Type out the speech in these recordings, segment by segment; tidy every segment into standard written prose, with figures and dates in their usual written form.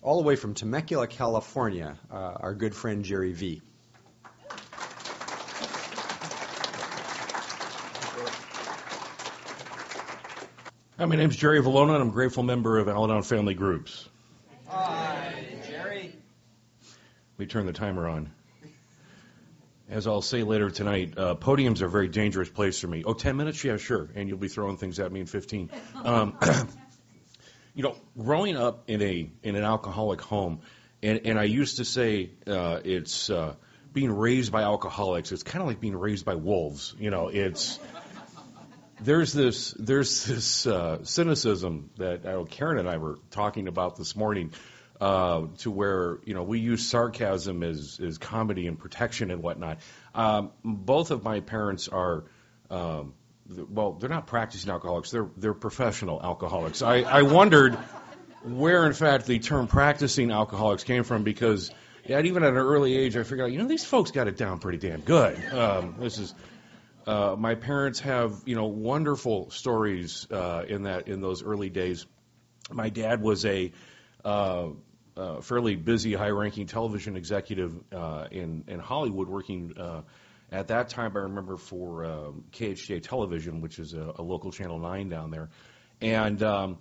all the way from Temecula, California, our good friend Jerry V. Hi, my name's Jerry Valona, and I'm a grateful member of Al-Anon Family Groups. Hi, Jerry. Let me turn the timer on. As I'll say later tonight, podiums are a very dangerous place for me. Oh, 10 minutes? Yeah, sure. And you'll be throwing things at me in 15. Growing up in an alcoholic home, and I used to say it's being raised by alcoholics. It's kind of like being raised by wolves. There's this cynicism that Karen and I were talking about this morning, to where we use sarcasm as comedy and protection and whatnot. Both of my parents are they're not practicing alcoholics. They're professional alcoholics. I wondered where, in fact, the term practicing alcoholics came from, because even at an early age, I figured out these folks got it down pretty damn good. My parents have, wonderful stories in those early days. My dad was a fairly busy, high-ranking television executive in Hollywood, working at that time. I remember for KHJ Television, which is a local Channel 9 down there, and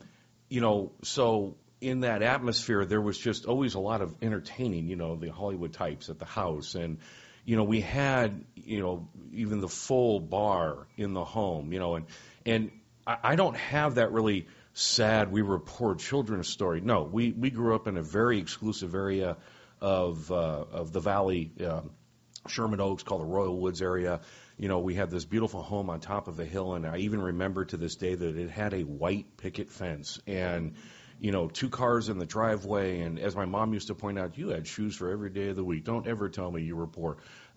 so in that atmosphere, there was just always a lot of entertaining. The Hollywood types at the house, and we had, even the full bar in the home, and I don't have that really sad, we were poor children story. No, we grew up in a very exclusive area of the valley, Sherman Oaks, called the Royal Woods area. We had this beautiful home on top of a hill, and I even remember to this day that it had a white picket fence, and 2 cars in the driveway, and as my mom used to point out, you had shoes for every day of the week. Don't ever tell me you were poor.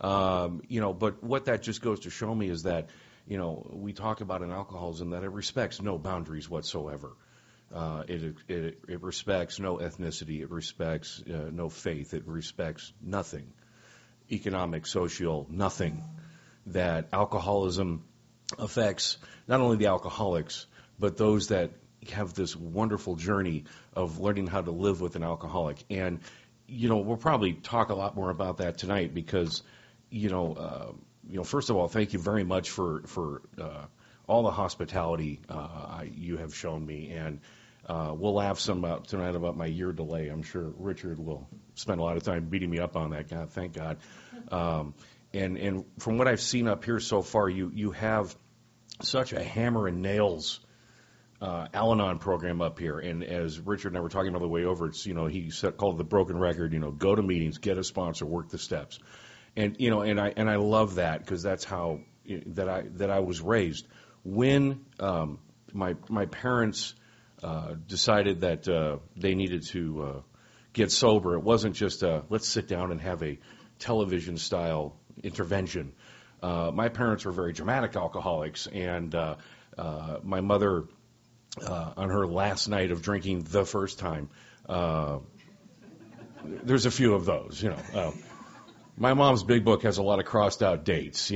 But what that just goes to show me is that, we talk about in alcoholism that it respects no boundaries whatsoever. It respects no ethnicity. It respects no faith. It respects nothing. Economic, social, nothing. That alcoholism affects not only the alcoholics, but those that have this wonderful journey of learning how to live with an alcoholic. And, we'll probably talk a lot more about that tonight because, first of all, thank you very much for all the hospitality you have shown me. And we'll laugh some tonight about my year delay. I'm sure Richard will spend a lot of time beating me up on that. God, thank God. And from what I've seen up here so far, you have such a hammer and nails Al-Anon program up here, and as Richard and I were talking about the way over, it's he called it the broken record. Go to meetings, get a sponsor, work the steps, and I love that because that's how that I was raised. When my parents decided that they needed to get sober, it wasn't just let's sit down and have a television style intervention. My parents were very dramatic alcoholics, and my mother, on her last night of drinking the first time, there's a few of those, my mom's big book has a lot of crossed out dates,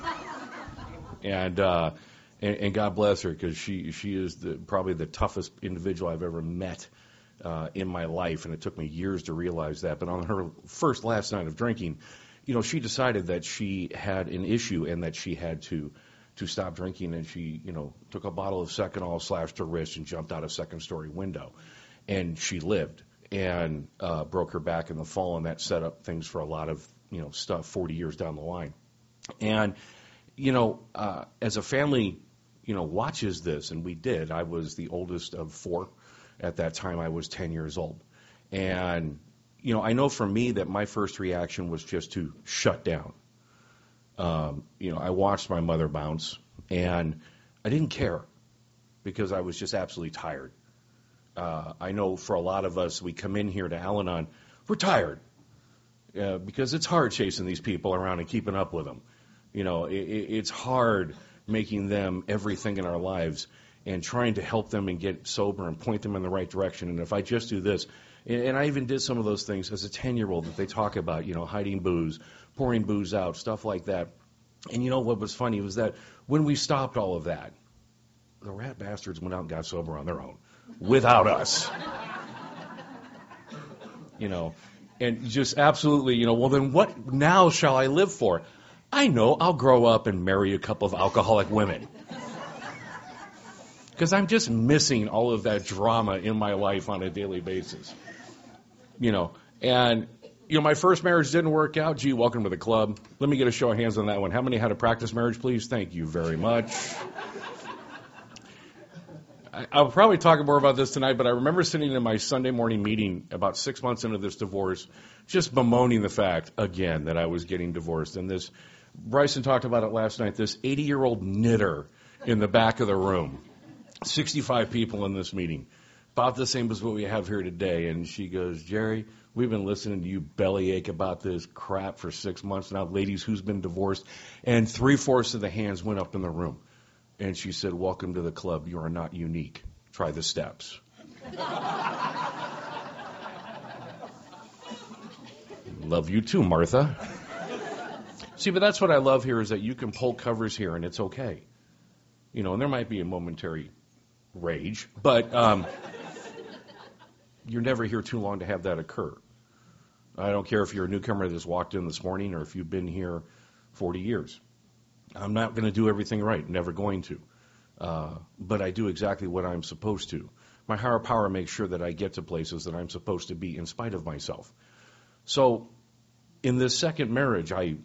and God bless her, because she is probably the toughest individual I've ever met in my life, and it took me years to realize that. But on her last night of drinking, she decided that she had an issue and that she had to stop drinking, and she, took a bottle of Seconal, slashed her wrist, and jumped out a second-story window. And she lived and broke her back in the fall, and that set up things for a lot of, stuff 40 years down the line. And, as a family, watches this, and we did. I was the oldest of 4. At that time, I was 10 years old. And, I know for me that my first reaction was just to shut down. I watched my mother bounce, and I didn't care because I was just absolutely tired. I know for a lot of us, we come in here to Al-Anon, we're tired because it's hard chasing these people around and keeping up with them. It's hard making them everything in our lives and trying to help them and get sober and point them in the right direction. And if I just do this, and I even did some of those things as a 10-year-old that they talk about, hiding booze, pouring booze out, stuff like that. And what was funny was that when we stopped all of that, the rat bastards went out and got sober on their own, without us. and just absolutely, well, then what now shall I live for? I know, I'll grow up and marry a couple of alcoholic women. Because I'm just missing all of that drama in my life on a daily basis. And my first marriage didn't work out. Gee, welcome to the club. Let me get a show of hands on that one. How many had a practice marriage, please? Thank you very much. I'll probably talk more about this tonight, but I remember sitting in my Sunday morning meeting about 6 months into this divorce, just bemoaning the fact, again, that I was getting divorced. And Bryson talked about it last night, this 80-year-old knitter in the back of the room, 65 people in this meeting, about the same as what we have here today. And she goes, Jerry, we've been listening to you bellyache about this crap for 6 months now. Ladies, who's been divorced? And 3/4 of the hands went up in the room. And she said, welcome to the club. You are not unique. Try the steps. Love you too, Martha. See, but that's what I love here is that you can pull covers here and it's okay. And there might be a momentary rage, but you're never here too long to have that occur. I don't care if you're a newcomer that just walked in this morning or if you've been here 40 years. I'm not going to do everything right, never going to. But I do exactly what I'm supposed to. My higher power makes sure that I get to places that I'm supposed to be in spite of myself. So in this second marriage, I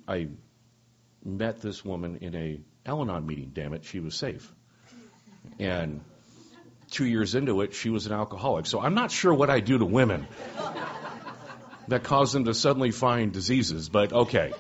met this woman in a Al-Anon meeting, damn it, she was safe. And 2 years into it, she was an alcoholic. So I'm not sure what I do to women that cause them to suddenly find diseases, but okay.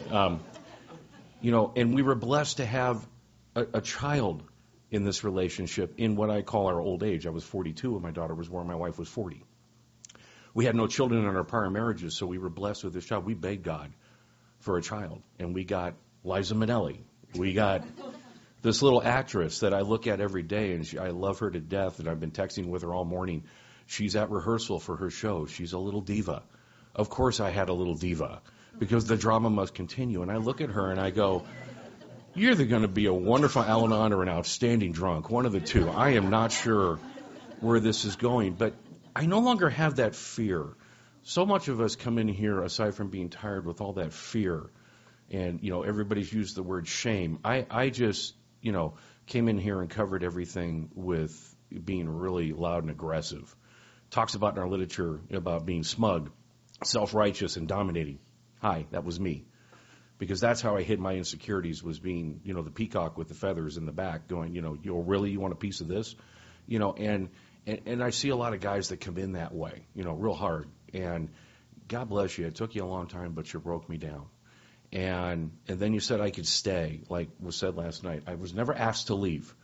And we were blessed to have a child in this relationship in what I call our old age. I was 42 when my daughter was born. My wife was 40. We had no children in our prior marriages, so we were blessed with this child. We begged God for a child, and we got Liza Minnelli. We got this little actress that I look at every day, and I love her to death, and I've been texting with her all morning. She's at rehearsal for her show. She's a little diva. Of course I had a little diva, because the drama must continue. And I look at her and I go, you're either going to be a wonderful Al-Anon or an outstanding drunk, one of the two. I am not sure where this is going, but I no longer have that fear. So much of us come in here, aside from being tired, with all that fear. And, everybody's used the word shame. I just, came in here and covered everything with being really loud and aggressive. Talks about in our literature about being smug, self-righteous, and dominating. Hi, that was me. Because that's how I hid my insecurities, was being, the peacock with the feathers in the back going, really, you want a piece of this? And I see a lot of guys that come in that way, real hard. And God bless you. It took you a long time, but you broke me down. And then you said I could stay, like was said last night. I was never asked to leave,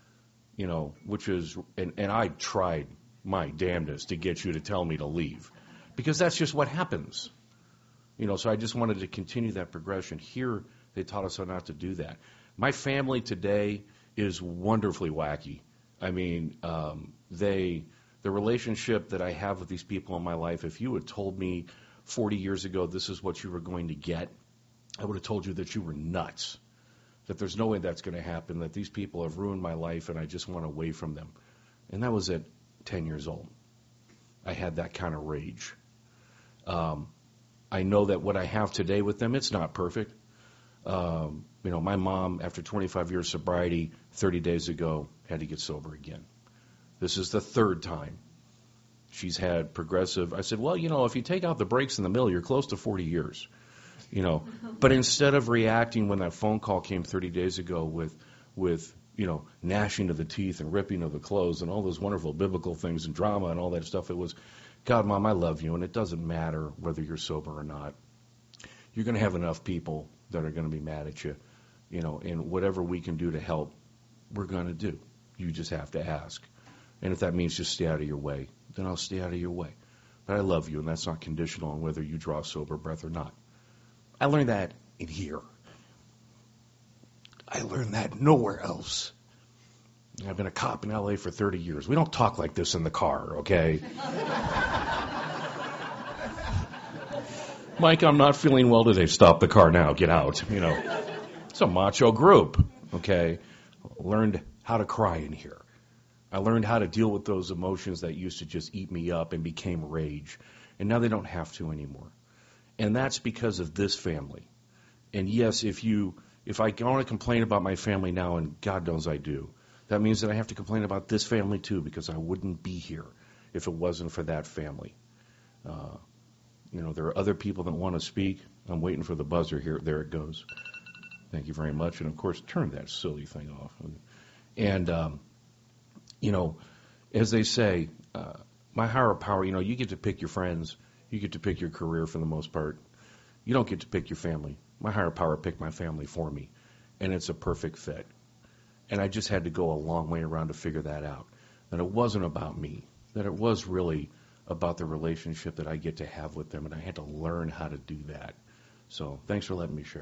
which is, and I tried my damnedest to get you to tell me to leave. Because that's just what happens. So I just wanted to continue that progression. Here, they taught us how not to do that. My family today is wonderfully wacky. I mean, the relationship that I have with these people in my life, if you had told me 40 years ago this is what you were going to get, I would have told you that you were nuts, that there's no way that's going to happen, that these people have ruined my life and I just want away from them. And that was at 10 years old. I had that kind of rage. I know that what I have today with them, it's not perfect. My mom, after 25 years sobriety, 30 days ago, had to get sober again. This is the third time she's had progressive. I said, well, if you take out the breaks in the middle, you're close to 40 years. But instead of reacting when that phone call came 30 days ago with gnashing of the teeth and ripping of the clothes and all those wonderful biblical things and drama and all that stuff, it was, God, Mom, I love you, and it doesn't matter whether you're sober or not. You're going to have enough people that are going to be mad at you, and whatever we can do to help, we're going to do. You just have to ask. And if that means just stay out of your way, then I'll stay out of your way. But I love you, and that's not conditional on whether you draw sober breath or not. I learned that in here. I learned that nowhere else. I've been a cop in L.A. for 30 years. We don't talk like this in the car, okay? Mike, I'm not feeling well today. Stop the car now. Get out. It's a macho group, okay? Learned how to cry in here. I learned how to deal with those emotions that used to just eat me up and became rage. and now they don't have to anymore. And that's because of this family. And yes, if I want to complain about my family now, and God knows I do, that means that I have to complain about this family too, because I wouldn't be here if it wasn't for that family. There are other people that want to speak. I'm waiting for the buzzer here. There it goes. Thank you very much. And, of course, turn that silly thing off. And, as they say, my higher power, you get to pick your friends. You get to pick your career for the most part. You don't get to pick your family. My higher power picked my family for me, and it's a perfect fit. And I just had to go a long way around to figure that out, that it wasn't about me, that it was really about the relationship that I get to have with them, and I had to learn how to do that. So thanks for letting me share.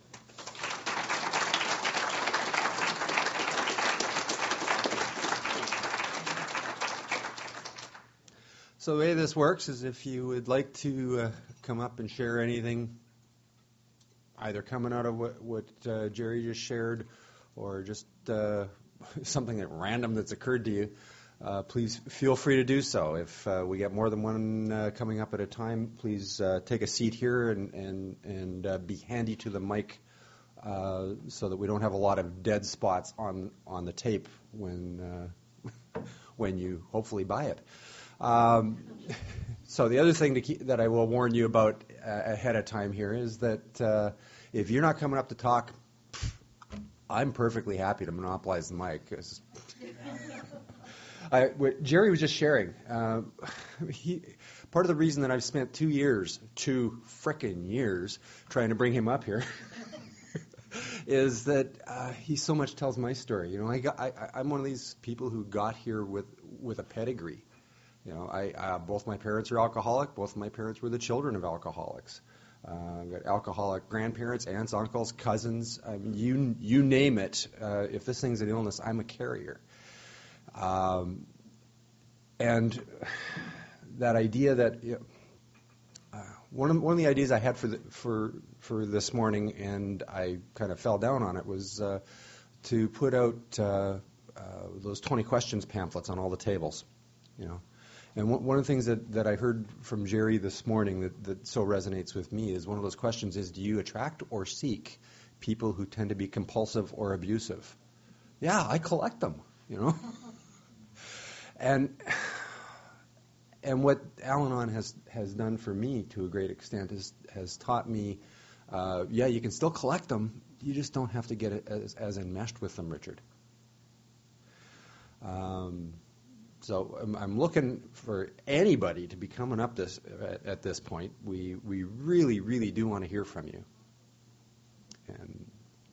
So the way this works is if you would like to come up and share anything, either coming out of what Jerry just shared or just something that random that's occurred to you, please feel free to do so. If we get more than one coming up at a time, please take a seat here and be handy to the mic so that we don't have a lot of dead spots on the tape when you hopefully buy it. So the other thing that I will warn you about ahead of time here is that if you're not coming up to talk, I'm perfectly happy to monopolize the mic. What Jerry was just sharing, part of the reason that I've spent 2 frickin' years, trying to bring him up here is that he so much tells my story. I'm one of these people who got here with a pedigree. Both my parents are alcoholic. Both of my parents were the children of alcoholics. I've got alcoholic grandparents, aunts, uncles, cousins. You name it. If this thing's an illness, I'm a carrier. And that idea that one of the ideas I had for this morning, and I kind of fell down on it, was to put out those 20 questions pamphlets on all the tables. And one of the things that I heard from Jerry this morning that so resonates with me is one of those questions is, do you attract or seek people who tend to be compulsive or abusive? Yeah, I collect them, And what Al-Anon has done for me to a great extent has taught me, you can still collect them, you just don't have to get as enmeshed with them, Richard. So I'm looking for anybody to be coming up at this point. We really, really do want to hear from you. And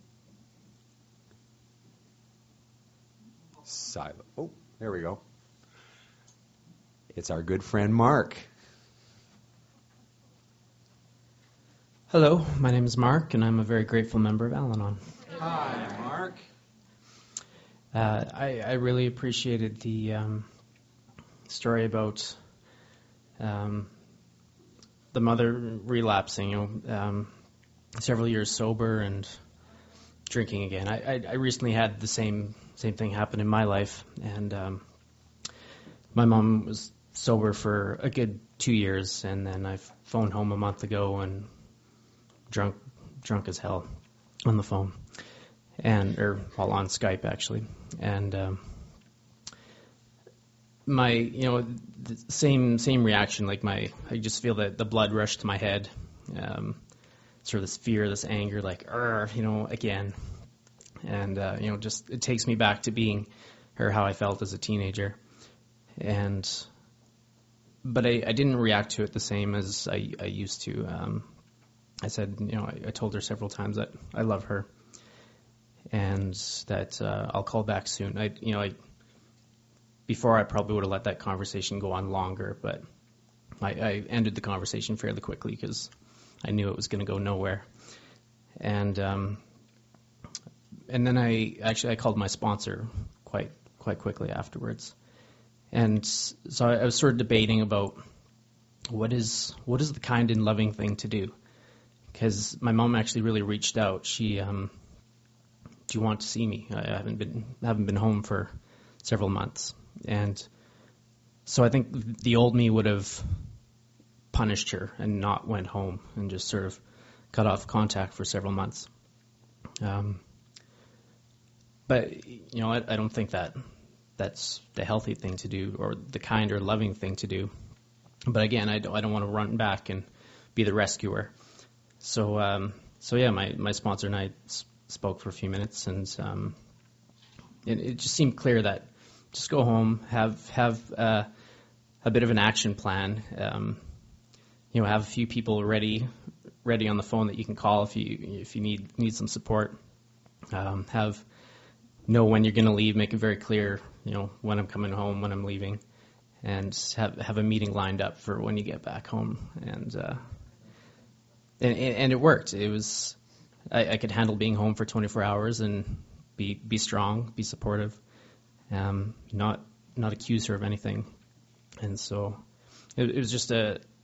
silent. Oh, there we go. It's our good friend Mark. Hello, my name is Mark, and I'm a very grateful member of Al-Anon. Hi, Mark. I really appreciated the story about the mother relapsing, several years sober and drinking again. I recently had the same thing happen in my life, and my mom was sober for a good 2 years, and then I phoned home a month ago and drunk as hell on the phone, or on Skype actually, and my the same reaction, I just feel that the blood rush to my head, sort of this fear, this anger, again, and just it takes me back to being how I felt as a teenager, but I didn't react to it the same as I used to. I said, I told her several times that I love her, and that I'll call back soon. Before I probably would have let that conversation go on longer, but I ended the conversation fairly quickly because I knew it was going to go nowhere. And then I called my sponsor quite quickly afterwards. And so I was sort of debating about what is the kind and loving thing to do, because my mom actually really reached out. She, do you want to see me? I haven't been home for several months. And so I think the old me would have punished her and not went home and just sort of cut off contact for several months. But I don't think that's the healthy thing to do or the kind or loving thing to do. But again, I don't want to run back and be the rescuer. So yeah, my sponsor and I spoke for a few minutes, and it just seemed clear that just go home, have a bit of an action plan. Have a few people ready on the phone that you can call if you need some support. Know when you're going to leave, make it very clear, when I'm coming home, when I'm leaving, and have a meeting lined up for when you get back home. And it worked. It was I could handle being home for 24 hours and be strong, be supportive, not accuse her of anything. And so it was just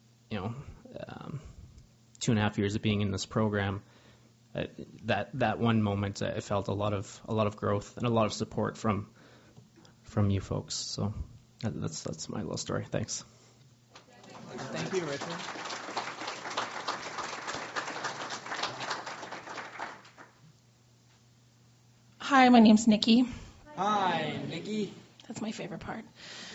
2.5 years of being in this program. That one moment, I felt a lot of growth and a lot of support from you folks. So that's my little story. Thanks. Thank you, Richard. Hi, my name's Nikki. Hi, Nikki. That's my favorite part.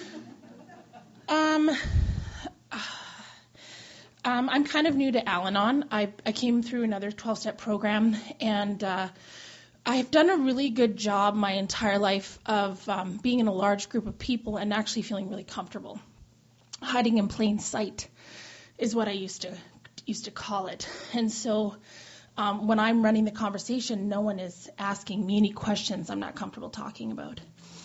I'm kind of new to Al-Anon. I came through another 12-step program, and I've done a really good job my entire life of being in a large group of people and actually feeling really comfortable. Hiding in plain sight is what I used to call it. And so when I'm running the conversation, no one is asking me any questions I'm not comfortable talking about.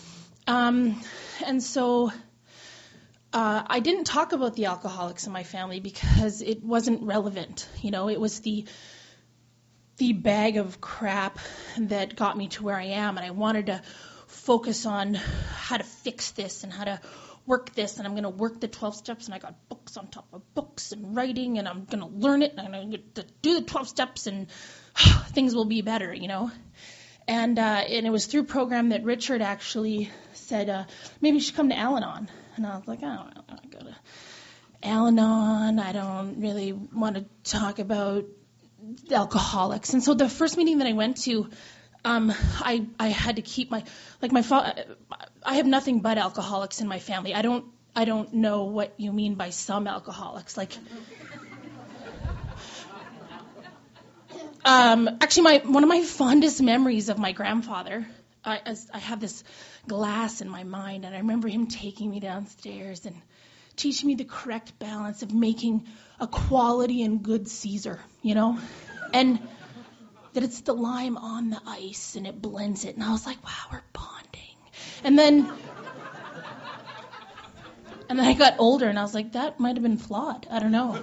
And so I didn't talk about the alcoholics in my family because it wasn't relevant. It was the bag of crap that got me to where I am, and I wanted to focus on how to fix this and how to work this, and I'm going to work the 12 steps, and I got books on top of books and writing, and I'm going to learn it, and I'm going to do the 12 steps, and things will be better, And it was through a program that Richard actually said, maybe you should come to Al-Anon. And I was like, I don't want to go to Al-Anon. I don't really want to talk about alcoholics. And so the first meeting that I went to, I had to keep my I have nothing but alcoholics in my family. I don't know what you mean by some alcoholics. Actually, one of my fondest memories of my grandfather, I have this glass in my mind, and I remember him taking me downstairs and teaching me the correct balance of making a quality and good Caesar, and that it's the lime on the ice and it blends it. And I was like, wow, we're bonding. And then I got older, and I was like, that might have been flawed. I don't know.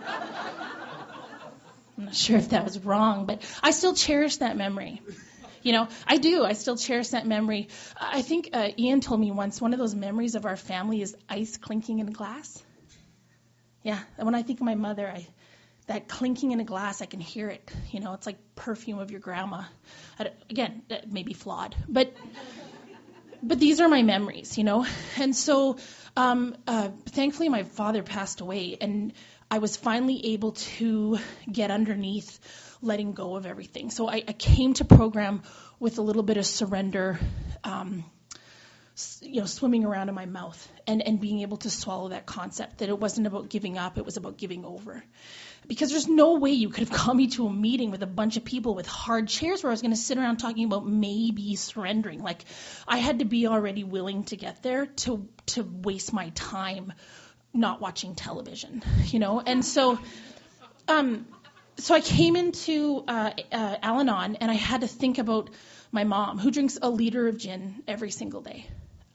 I'm not sure if that was wrong, but I still cherish that memory. I do. I still cherish that memory. I think Ian told me once one of those memories of our family is ice clinking in a glass. Yeah, when I think of my mother, that clinking in a glass, I can hear it. It's like perfume of your grandma. Again, that may be flawed, but these are my memories, And so, thankfully, my father passed away, and I was finally able to get underneath letting go of everything. So I came to program with a little bit of surrender, swimming around in my mouth and being able to swallow that concept that it wasn't about giving up, it was about giving over. Because there's no way you could have got me to a meeting with a bunch of people with hard chairs where I was going to sit around talking about maybe surrendering. I had to be already willing to get there to waste my time not watching television, And so, so I came into Al-Anon, and I had to think about my mom, who drinks a liter of gin every single day.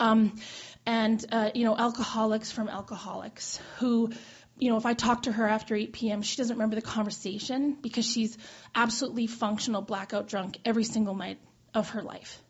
Alcoholics from alcoholics who, if I talk to her after 8 p.m., she doesn't remember the conversation because she's absolutely functional blackout drunk every single night of her life.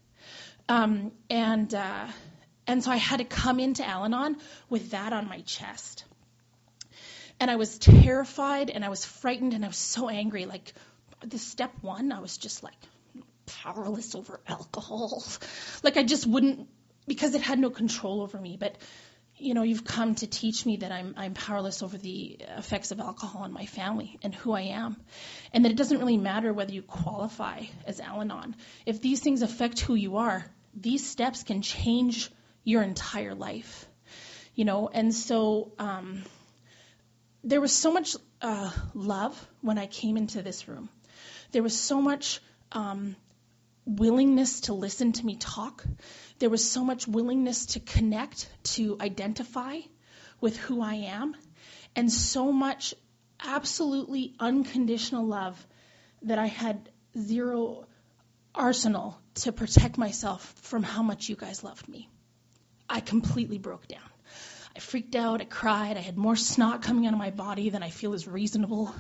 And so I had to come into Al-Anon with that on my chest. And I was terrified, and I was frightened, and I was so angry. The step one, I was just powerless over alcohol. I just wouldn't, because it had no control over me. But, you've come to teach me that I'm powerless over the effects of alcohol on my family and who I am, and that it doesn't really matter whether you qualify as Al-Anon. If these things affect who you are, these steps can change your entire life, And so there was so much love when I came into this room. There was so much willingness to listen to me talk. There was so much willingness to connect, to identify with who I am, and so much absolutely unconditional love that I had zero arsenal to protect myself from how much you guys loved me. I completely broke down. I freaked out, I cried, I had more snot coming out of my body than I feel is reasonable.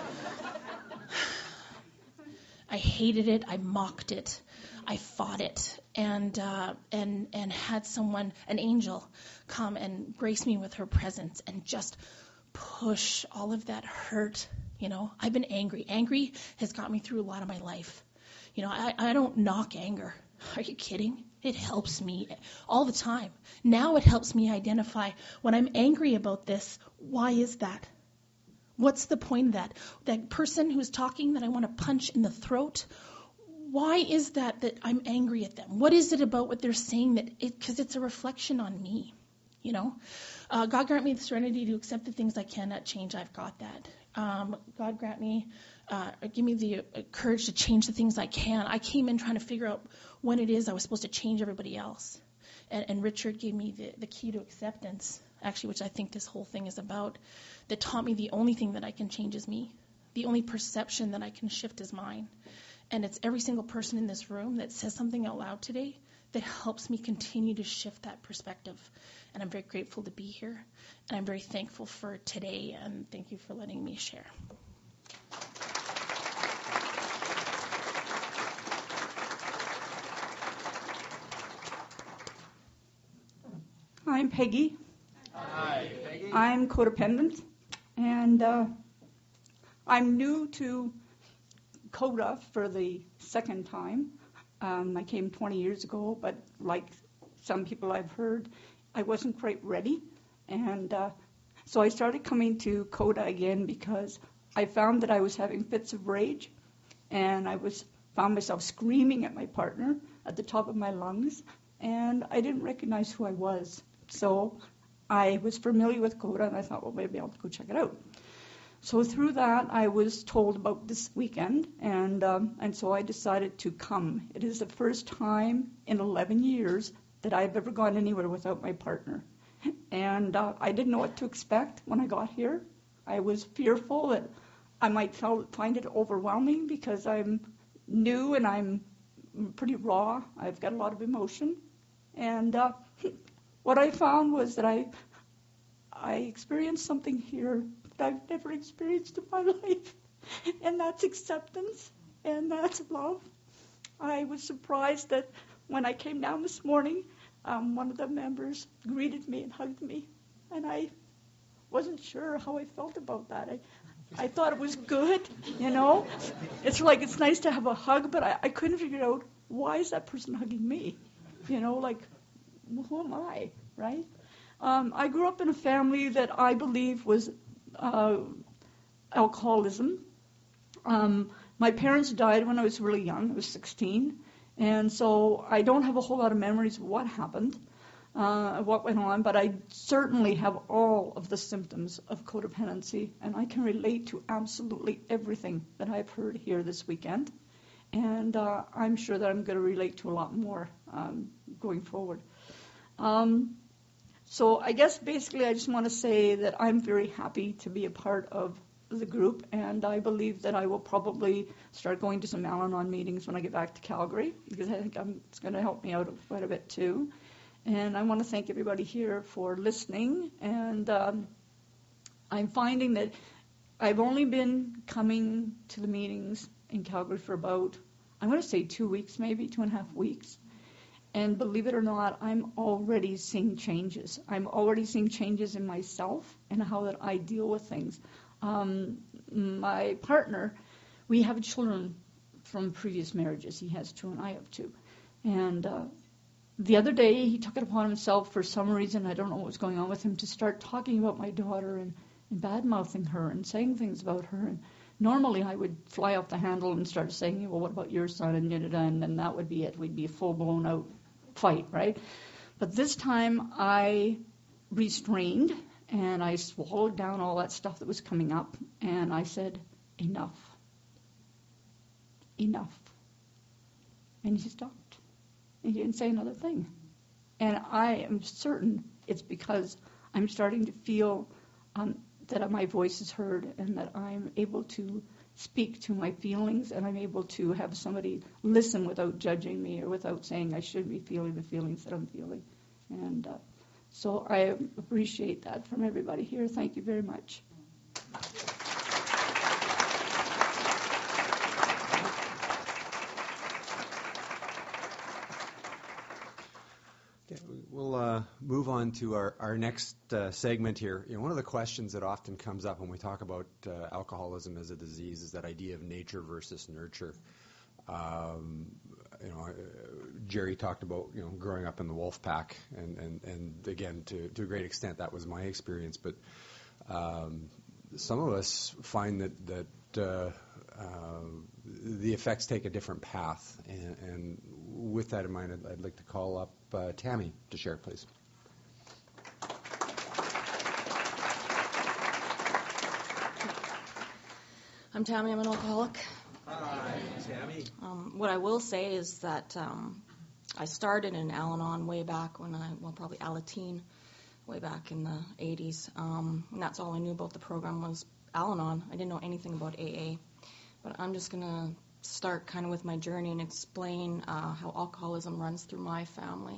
I hated it, I mocked it, I fought it, and had someone, an angel, come and grace me with her presence and just push all of that hurt. I've been angry. Angry has got me through a lot of my life. I don't knock anger. Are you kidding? It helps me all the time. Now it helps me identify when I'm angry about this, why is that? What's the point of that? That person who's talking that I want to punch in the throat, why is that I'm angry at them? What is it about what they're saying because it's a reflection on me, God grant me the serenity to accept the things I cannot change. I've got that. God grant me, give me the courage to change the things I can. I came in trying to figure out when it is I was supposed to change everybody else. And Richard gave me the key to acceptance, actually, which I think this whole thing is about, that taught me the only thing that I can change is me. The only perception that I can shift is mine. And it's every single person in this room that says something out loud today that helps me continue to shift that perspective. And I'm very grateful to be here. And I'm very thankful for today. And thank you for letting me share. I'm Peggy. Hi, Peggy. I'm codependent, and I'm new to CODA for the second time. I came 20 years ago, but like some people I've heard, I wasn't quite ready, and so I started coming to CODA again because I found that I was having fits of rage, and found myself screaming at my partner at the top of my lungs, and I didn't recognize who I was. So I was familiar with CODA, and I thought, well, maybe I'll go check it out. So through that, I was told about this weekend, and so I decided to come. It is the first time in 11 years that I've ever gone anywhere without my partner. And I didn't know what to expect when I got here. I was fearful that I might find it overwhelming because I'm new and I'm pretty raw. I've got a lot of emotion. And what I found was that I experienced something here that I've never experienced in my life, and that's acceptance, and that's love. I was surprised that when I came down this morning, one of the members greeted me and hugged me, and I wasn't sure how I felt about that. I thought it was good, It's like it's nice to have a hug, but I couldn't figure out, why is that person hugging me? Who am I, right? I grew up in a family that I believe was alcoholism. My parents died when I was really young. I was 16. And so I don't have a whole lot of memories of what happened, what went on, but I certainly have all of the symptoms of codependency, and I can relate to absolutely everything that I've heard here this weekend. And I'm sure that I'm going to relate to a lot more going forward. So I guess basically I just want to say that I'm very happy to be a part of the group, and I believe that I will probably start going to some Al-Anon meetings when I get back to Calgary, because I think it's going to help me out quite a bit too. And I want to thank everybody here for listening, and I'm finding that I've only been coming to the meetings in Calgary for about, I'm going to say 2 weeks, maybe 2.5 weeks. And believe it or not, I'm already seeing changes. I'm already seeing changes in myself and how that I deal with things. My partner, we have children from previous marriages. He has 2 and I have 2. And the other day, he took it upon himself for some reason, I don't know what was going on with him, to start talking about my daughter and bad-mouthing her and saying things about her. And normally I would fly off the handle and start saying, well, what about your son? And then that would be it. We'd be a full-blown out fight, right? But this time I restrained and I swallowed down all that stuff that was coming up, and I said, enough. Enough. And he stopped. And he didn't say another thing. And I am certain it's because I'm starting to feel that my voice is heard and that I'm able to speak to my feelings and I'm able to have somebody listen without judging me or without saying I should be feeling the feelings that I'm feeling. And so I appreciate that from everybody here. Thank you very much. Okay, we'll move on to our next segment here. One of the questions that often comes up when we talk about alcoholism as a disease is that idea of nature versus nurture. Jerry talked about growing up in the wolf pack, and again, to a great extent, that was my experience. But some of us find that the effects take a different path, and with that in mind, I'd like to call up Tammy to share, please. I'm Tammy. I'm an alcoholic. Hi, Tammy. What I will say is that I started in Al-Anon way back when probably Alateen, way back in the 80s. And that's all I knew about the program was Al-Anon. I didn't know anything about AA. But I'm just going to start kind of with my journey and explain how alcoholism runs through my family.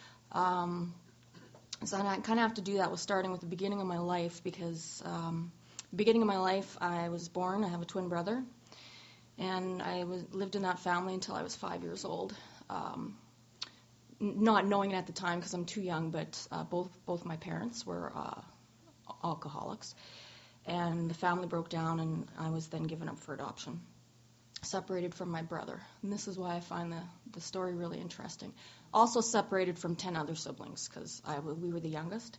So I kind of have to do that with starting with the beginning of my life because beginning of my life, I was born. I have a twin brother. And I lived in that family until I was 5 years old. Not knowing it at the time because I'm too young, but both my parents were alcoholics. And the family broke down, and I was then given up for adoption, separated from my brother. And this is why I find the story really interesting. Also separated from 10 other siblings because we were the youngest.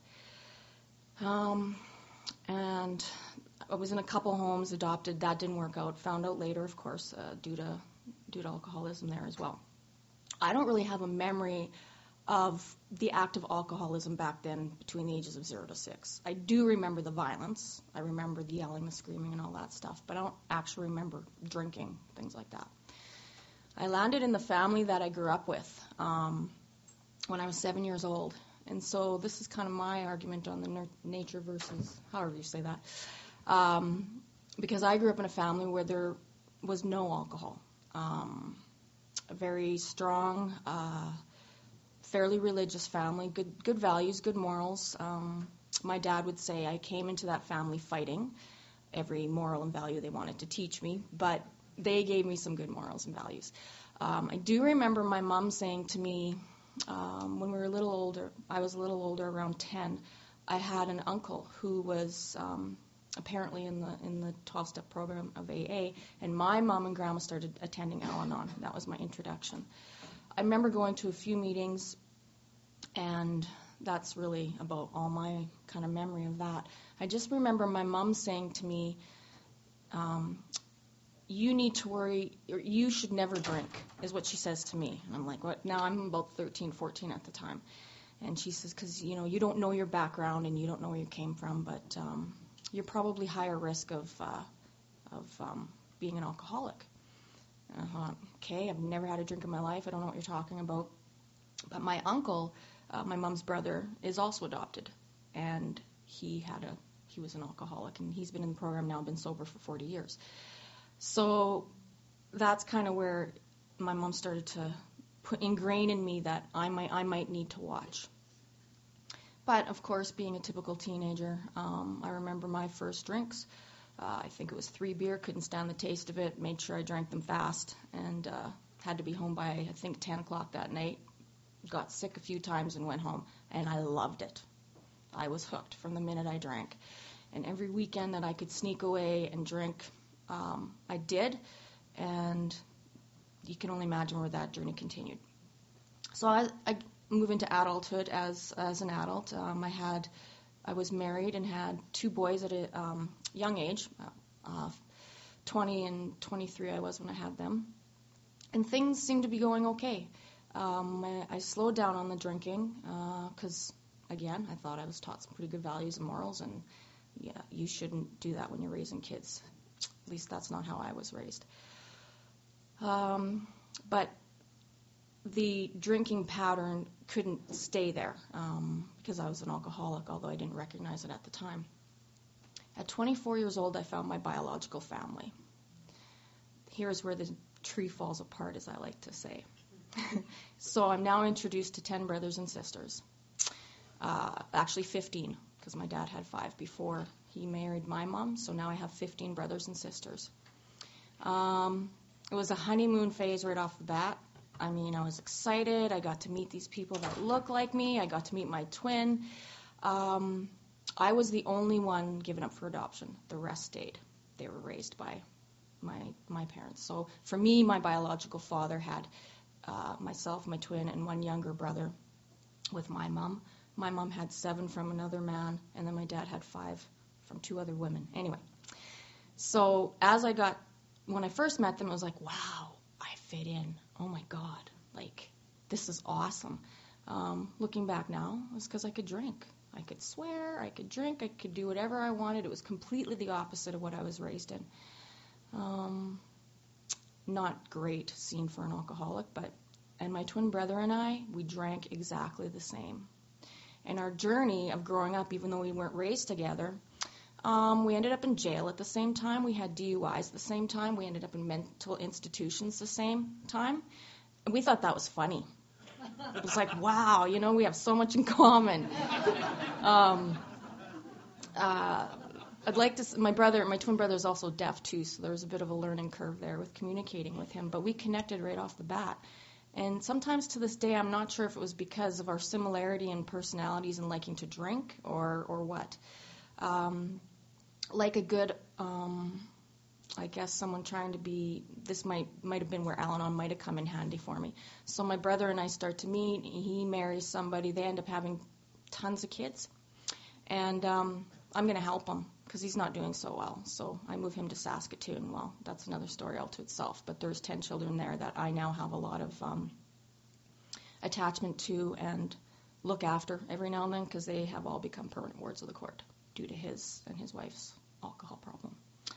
And I was in a couple homes, adopted. That didn't work out. Found out later, of course, due to alcoholism there as well. I don't really have a memory of the act of alcoholism back then between the ages of 0 to 6. I do remember the violence. I remember the yelling, the screaming, and all that stuff, but I don't actually remember drinking, things like that. I landed in the family that I grew up with when I was 7 years old, and so this is kind of my argument on the nature versus, however you say that, because I grew up in a family where there was no alcohol. A very strong, fairly religious family, good values, good morals. My dad would say I came into that family fighting every moral and value they wanted to teach me, but they gave me some good morals and values. I do remember my mom saying to me when we were a little older, I was a little older, around 10, I had an uncle who was apparently in the 12-step program of AA, and my mom and grandma started attending Al-Anon. That was my introduction. I remember going to a few meetings, and that's really about all my kind of memory of that. I just remember my mom saying to me, you need to worry, or you should never drink, is what she says to me. And I'm like, what? Now I'm about 13, 14 at the time. And she says, because, you don't know your background and you don't know where you came from, but you're probably higher risk of being an alcoholic. And I thought, okay, I've never had a drink in my life. I don't know what you're talking about. But my uncle, my mom's brother, is also adopted, and he was an alcoholic, and he's been in the program now, been sober for 40 years. So that's kind of where my mom started to ingrain in me that I might need to watch. But of course, being a typical teenager, I remember my first drinks. I think it was 3 beer, couldn't stand the taste of it, made sure I drank them fast, and had to be home by, I think, 10 o'clock that night. Got sick a few times and went home, and I loved it. I was hooked from the minute I drank. And every weekend that I could sneak away and drink, I did, and you can only imagine where that journey continued. So move into adulthood as an adult. I was married and had 2 boys at a young age, 20 and 23 I was when I had them. And things seemed to be going okay. I slowed down on the drinking because, again, I thought I was taught some pretty good values and morals, and yeah, you shouldn't do that when you're raising kids. At least that's not how I was raised. But the drinking pattern couldn't stay there because I was an alcoholic, although I didn't recognize it at the time. At 24 years old, I found my biological family. Here's where the tree falls apart, as I like to say. So I'm now introduced to 10 brothers and sisters. Actually 15, because my dad had 5 before he married my mom, so now I have 15 brothers and sisters. It was a honeymoon phase right off the bat. I mean, I was excited. I got to meet these people that look like me. I got to meet my twin. I was the only one given up for adoption. The rest stayed. They were raised by my parents. So for me, my biological father had myself, my twin, and 1 younger brother with my mom. My mom had 7 from another man, and then my dad had 5 from 2 other women. Anyway, so when I first met them, I was like, wow, I fit in. Oh my God, like, this is awesome. Looking back now, it was because I could drink. I could swear, I could drink, I could do whatever I wanted. It was completely the opposite of what I was raised in. Not great scene for an alcoholic, and my twin brother and I, we drank exactly the same. And our journey of growing up, even though we weren't raised together, we ended up in jail at the same time. We had DUIs at the same time. We ended up in mental institutions the same time. And we thought that was funny. It was like, wow, we have so much in common. I'd like to. My twin brother is also deaf too, so there was a bit of a learning curve there with communicating with him. But we connected right off the bat. And sometimes to this day, I'm not sure if it was because of our similarity in personalities and liking to drink or what. Like a good, I guess someone trying to be, this might have been where Al-Anon might have come in handy for me. So my brother and I start to meet. He marries somebody. They end up having tons of kids. And I'm going to help him because he's not doing so well. So I move him to Saskatoon. Well, that's another story all to itself. But there's 10 children there that I now have a lot of attachment to and look after every now and then because they have all become permanent wards of the court due to his and his wife's alcohol problem.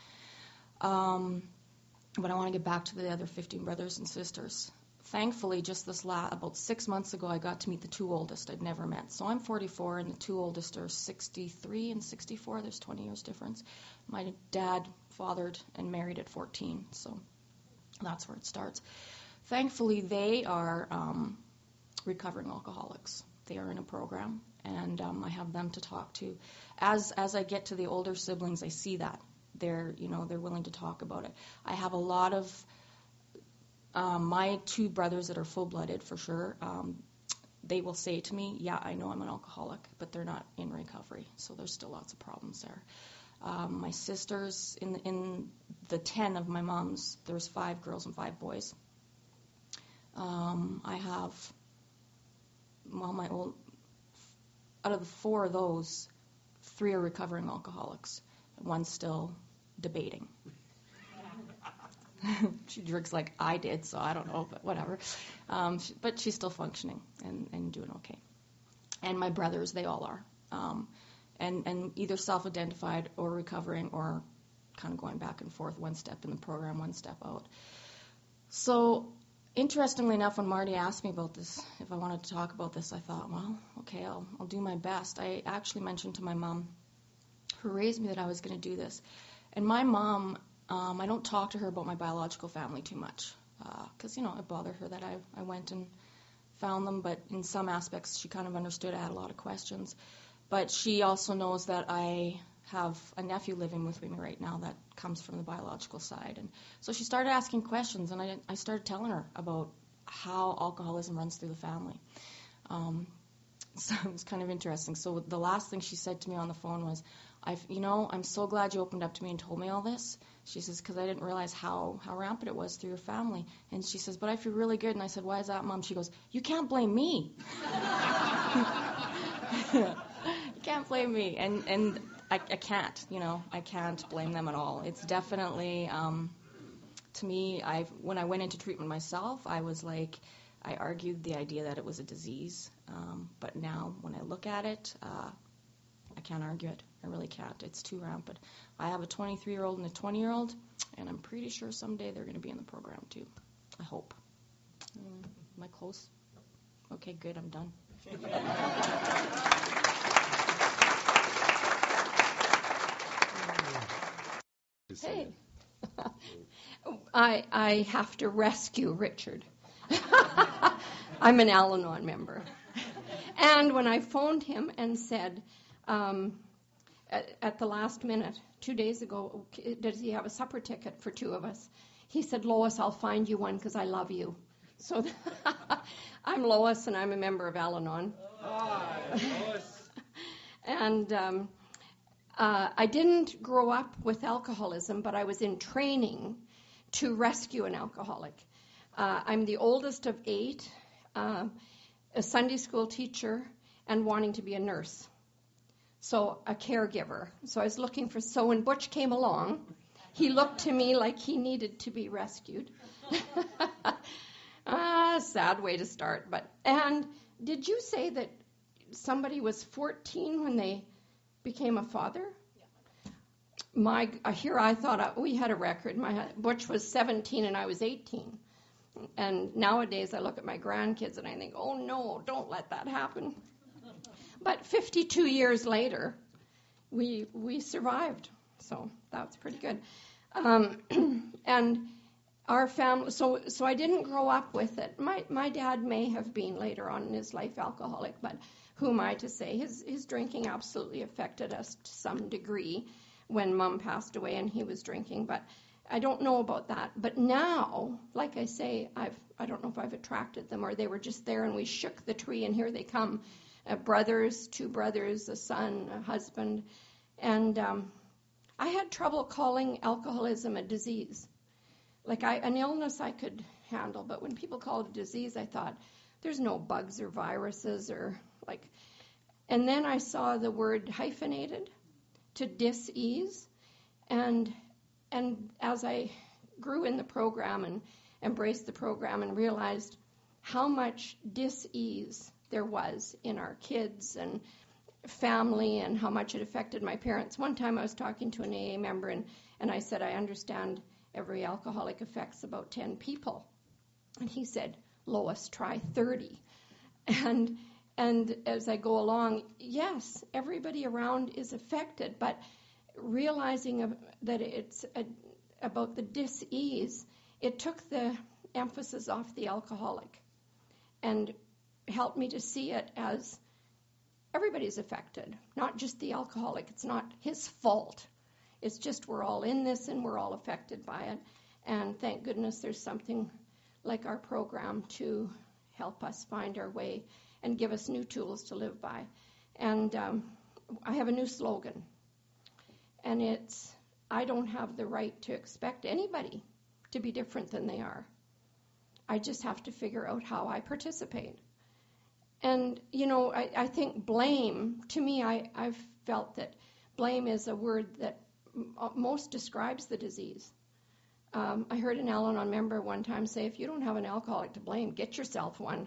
But I want to get back to the other 15 brothers and sisters. Thankfully, just about 6 months ago, I got to meet the 2 oldest I'd never met. So I'm 44, and the 2 oldest are 63 and 64. There's 20 years difference. My dad fathered and married at 14, so that's where it starts. Thankfully, they are recovering alcoholics. They are in a program, and I have them to talk to. As I get to the older siblings, I see that they're willing to talk about it. I have a lot of my 2 brothers that are full-blooded for sure. They will say to me, "Yeah, I know I'm an alcoholic," but they're not in recovery, so there's still lots of problems there. My sisters, in the 10 of my moms, there's 5 girls and 5 boys. I have, out of the 4 of those, 3 are recovering alcoholics. 1's still debating. She drinks like I did, so I don't know, but whatever. But she's still functioning and doing okay. And my brothers, they all are. And either self-identified or recovering or kind of going back and forth, 1 step in the program, 1 step out. So interestingly enough, when Marty asked me about this, if I wanted to talk about this, I thought, well, okay, I'll do my best. I actually mentioned to my mom, who raised me, that I was going to do this. And my mom, I don't talk to her about my biological family too much because, it bothered her that I went and found them. But in some aspects, she kind of understood I had a lot of questions. But she also knows that I have a nephew living with me right now that comes from the biological side. And so she started asking questions, and I started telling her about how alcoholism runs through the family. So it was kind of interesting. So the last thing she said to me on the phone was, I'm so glad you opened up to me and told me all this. She says, because I didn't realize how rampant it was through your family. And she says, but I feel really good. And I said, why is that, Mom? She goes, you can't blame me. You can't blame me. And I can't, I can't blame them at all. It's definitely, to me, when I went into treatment myself, I was like, I argued the idea that it was a disease. But now when I look at it, I can't argue it. I really can't. It's too rampant. I have a 23-year-old and a 20-year-old, and I'm pretty sure someday they're going to be in the program too. I hope. Am I close? Okay, good. I'm done. Hey, I have to rescue Richard. I'm an Al-Anon member. And when I phoned him and said, at the last minute, 2 days ago, does he have a supper ticket for two of us? He said, Lois, I'll find you one because I love you. So I'm Lois, and I'm a member of Al-Anon. Hi, Lois. And I didn't grow up with alcoholism, but I was in training to rescue an alcoholic. I'm the oldest of 8, a Sunday school teacher, and wanting to be a nurse. So a caregiver. So I was looking for, so when Butch came along, he looked to me like he needed to be rescued. Sad way to start. And did you say that somebody was 14 when they became a father? Here I thought we had a record. Butch was 17 and I was 18. And nowadays I look at my grandkids and I think, oh no, don't let that happen. But 52 years later, we survived. So that's pretty good. And our family, so I didn't grow up with it. My dad may have been later on in his life alcoholic, but who am I to say? His drinking absolutely affected us to some degree when Mom passed away and he was drinking, but I don't know about that. But now, like I say, I don't know if I've attracted them or they were just there and we shook the tree and here they come. Brothers, 2 brothers, a son, a husband. And I had trouble calling alcoholism a disease. Like an illness I could handle, but when people call it a disease, I thought, there's no bugs or viruses or like. And then I saw the word hyphenated to dis-ease. And as I grew in the program and embraced the program and realized how much dis-ease there was in our kids and family and how much it affected my parents. One time I was talking to an AA member and I said, I understand every alcoholic affects about 10 people. And he said, Lois, try 30. And as I go along, yes, everybody around is affected, but realizing that it's about the dis-ease, it took the emphasis off the alcoholic and helped me to see it as everybody's affected, not just the alcoholic. It's not his fault. It's just we're all in this and we're all affected by it. And thank goodness there's something like our program to help us find our way and give us new tools to live by. And I have a new slogan. And it's, I don't have the right to expect anybody to be different than they are. I just have to figure out how I participate. And, I think blame, to me, I've felt that blame is a word that most describes the disease. I heard an Al-Anon member one time say, if you don't have an alcoholic to blame, get yourself one.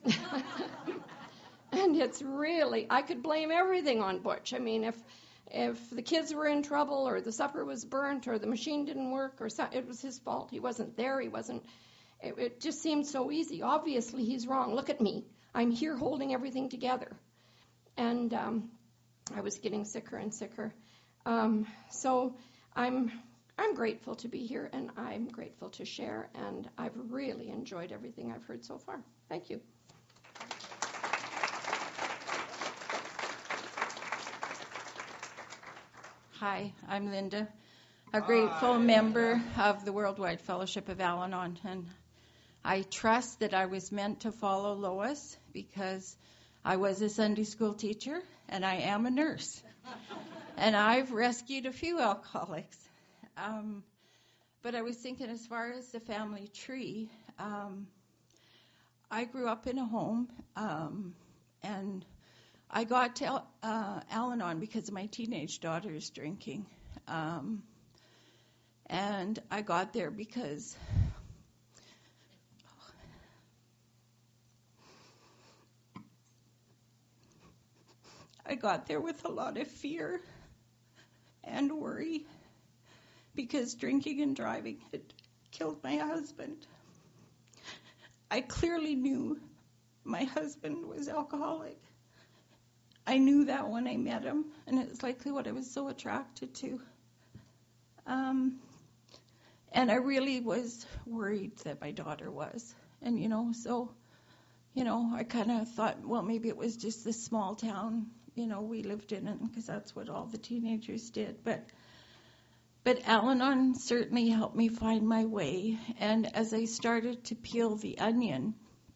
And it's really, I could blame everything on Butch. I mean, if the kids were in trouble or the supper was burnt or the machine didn't work, it was his fault. He wasn't there. It just seemed so easy. Obviously, he's wrong. Look at me. I'm here holding everything together. And I was getting sicker and sicker. So I'm grateful to be here, and I'm grateful to share, and I've really enjoyed everything I've heard so far. Thank you. Hi, I'm Linda, a grateful member of the Worldwide Fellowship of Al-Anon, and I trust that I was meant to follow Lois because I was a Sunday school teacher and I am a nurse. And I've rescued a few alcoholics. But I was thinking, as far as the family tree, I grew up in a home, and I got to Al-Anon because of my teenage daughter's drinking. And I got there because I got there with a lot of fear and worry because drinking and driving had killed my husband. I clearly knew my husband was alcoholic. I knew that when I met him, and it's likely what I was so attracted to. And I really was worried that my daughter was. And, I kind of thought, well, maybe it was just this small town, we lived in it, because that's what all the teenagers did. But Al-Anon certainly helped me find my way. And as I started to peel the onion,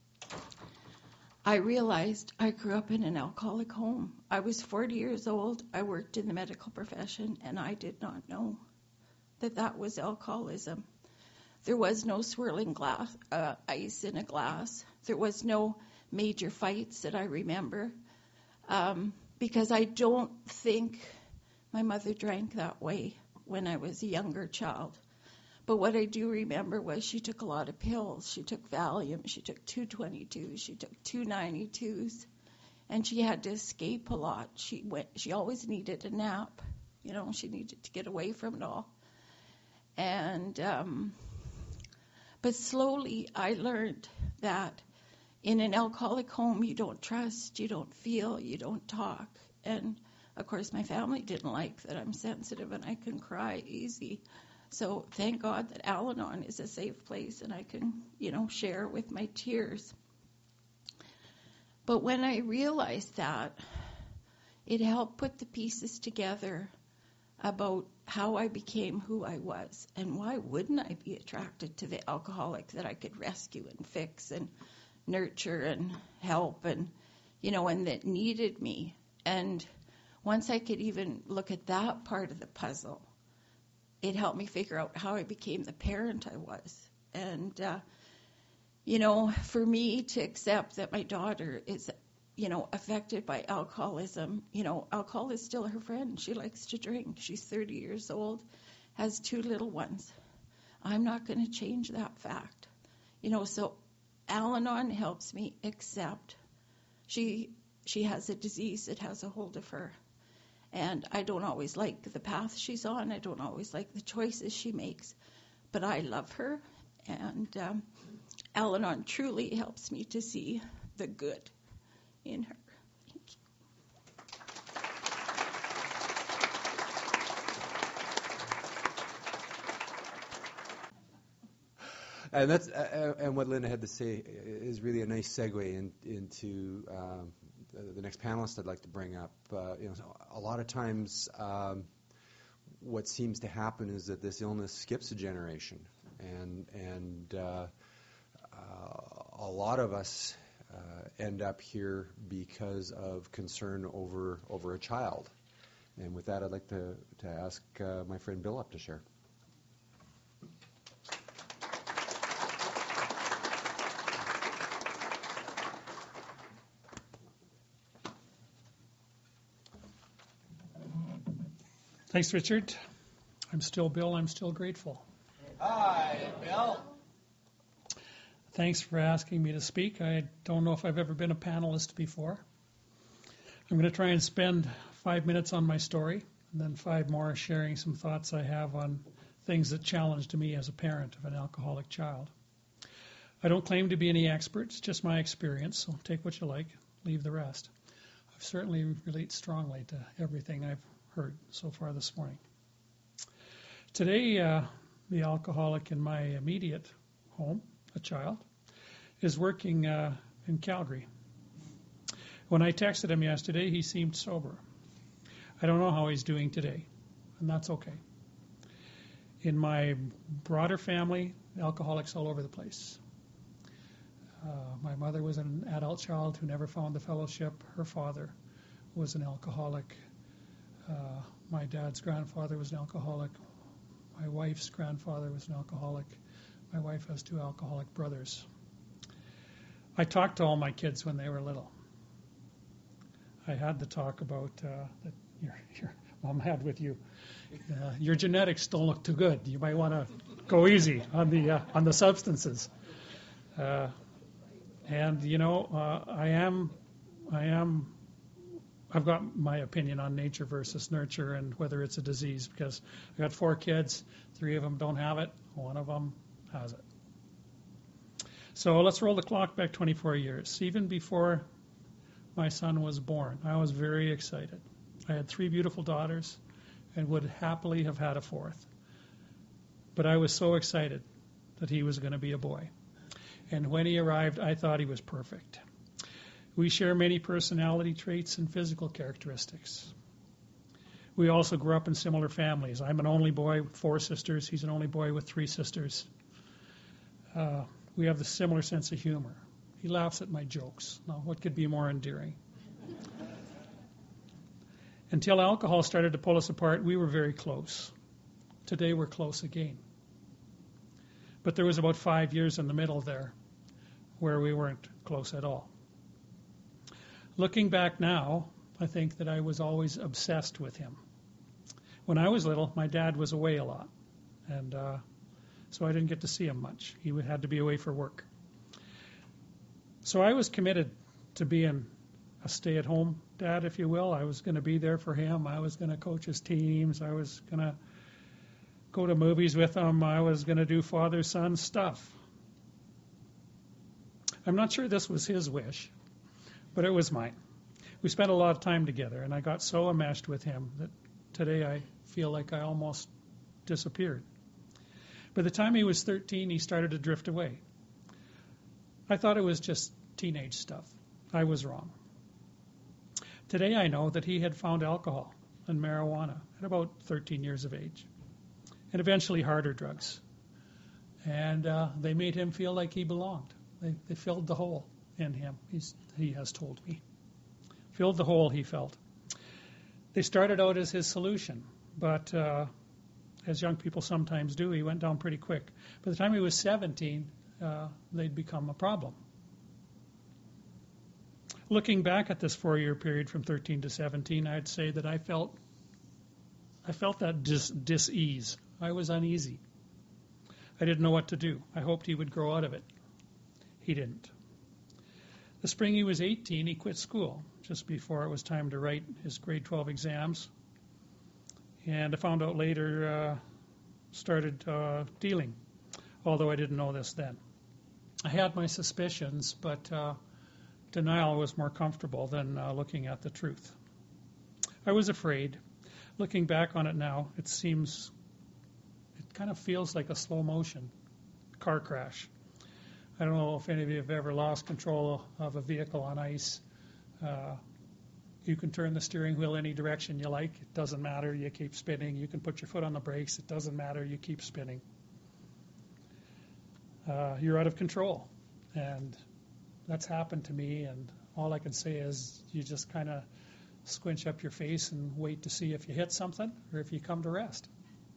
I realized I grew up in an alcoholic home. I was 40 years old. I worked in the medical profession, and I did not know that was alcoholism. There was no swirling ice in a glass. There was no major fights that I remember, because I don't think my mother drank that way when I was a younger child. But what I do remember was she took a lot of pills. She took Valium, she took 222s, she took 292s, and she had to escape a lot. She always needed a nap. She needed to get away from it all. And but slowly I learned that in an alcoholic home you don't trust, you don't feel, you don't talk. And of course my family didn't like that I'm sensitive and I can cry easy. So thank God that Al-Anon is a safe place and I can, share with my tears. But when I realized that, it helped put the pieces together about how I became who I was. And why wouldn't I be attracted to the alcoholic that I could rescue and fix and nurture and help and, and that needed me. And once I could even look at that part of the puzzle, it helped me figure out how I became the parent I was. And, for me to accept that my daughter is, affected by alcoholism, alcohol is still her friend. She likes to drink. She's 30 years old, has 2 little ones. I'm not going to change that fact. So Al-Anon helps me accept she has a disease that has a hold of her. And I don't always like the path she's on. I don't always like the choices she makes. But I love her. And Al-Anon truly helps me to see the good in her. Thank you. And that's and what Linda had to say is really a nice segue into the next panelist I'd like to bring up. A lot of times, what seems to happen is that this illness skips a generation, and a lot of us end up here because of concern over a child. And with that, I'd like to ask my friend Bill up to share. Thanks, Richard. I'm still Bill. I'm still grateful. Hi, Bill. Thanks for asking me to speak. I don't know if I've ever been a panelist before. I'm going to try and spend 5 minutes on my story, and then 5 more sharing some thoughts I have on things that challenged me as a parent of an alcoholic child. I don't claim to be any expert. It's just my experience, so take what you like, leave the rest. I certainly relate strongly to everything I've heard so far this morning. Today, the alcoholic in my immediate home, a child, is working in Calgary. When I texted him yesterday, he seemed sober. I don't know how he's doing today, and that's okay. In my broader family, alcoholics all over the place. My mother was an adult child who never found the fellowship. Her father was an alcoholic. My dad's grandfather was an alcoholic. My wife's grandfather was an alcoholic. My wife has 2 alcoholic brothers. I talked to all my kids when they were little. I had to talk about that your mom had with you. Your genetics don't look too good. You might want to go easy on the substances. And you know, I've got my opinion on nature versus nurture and whether it's a disease, because I got 4 kids, 3 of them don't have it, 1 of them has it. So let's roll the clock back 24 years. Even before my son was born, I was very excited. I had 3 beautiful daughters and would happily have had a 4th. But I was so excited that he was going to be a boy. And when he arrived, I thought he was perfect. We share many personality traits and physical characteristics. We also grew up in similar families. I'm an only boy with 4 sisters. He's an only boy with 3 sisters. We have the similar sense of humor. He laughs at my jokes. Now, what could be more endearing? Until alcohol started to pull us apart, we were very close. Today, we're close again. But there was about 5 years in the middle there where we weren't close at all. Looking back now, I think that I was always obsessed with him. When I was little, my dad was away a lot, and so I didn't get to see him much. He had to be away for work. So I was committed to being a stay-at-home dad, if you will. I was going to be there for him. I was going to coach his teams. I was going to go to movies with him. I was going to do father-son stuff. I'm not sure this was his wish, but it was mine. We spent a lot of time together, and I got so enmeshed with him that today I feel like I almost disappeared. By the time he was 13, he started to drift away. I thought it was just teenage stuff. I was wrong. Today I know that he had found alcohol and marijuana at about 13 years of age, and eventually harder drugs. And they made him feel like he belonged. They filled the hole in him, he has told me. Filled the hole he felt. They started out as his solution, but as young people sometimes do, he went down pretty quick. By the time he was 17, they'd become a problem. Looking back at this 4-year period from 13 to 17, I'd say that I felt that dis-ease. I was uneasy. I didn't know what to do. I hoped he would grow out of it. He didn't. The spring he was 18, he quit school just before it was time to write his grade 12 exams. And I found out later, started dealing, although I didn't know this then. I had my suspicions, but denial was more comfortable than looking at the truth. I was afraid. Looking back on it now, it kind of feels like a slow motion car crash. I don't know if any of you have ever lost control of a vehicle on ice. You can turn the steering wheel any direction you like. It doesn't matter. You keep spinning. You can put your foot on the brakes. It doesn't matter. You keep spinning. You're out of control. And that's happened to me. And all I can say is you just kind of squinch up your face and wait to see if you hit something or if you come to rest.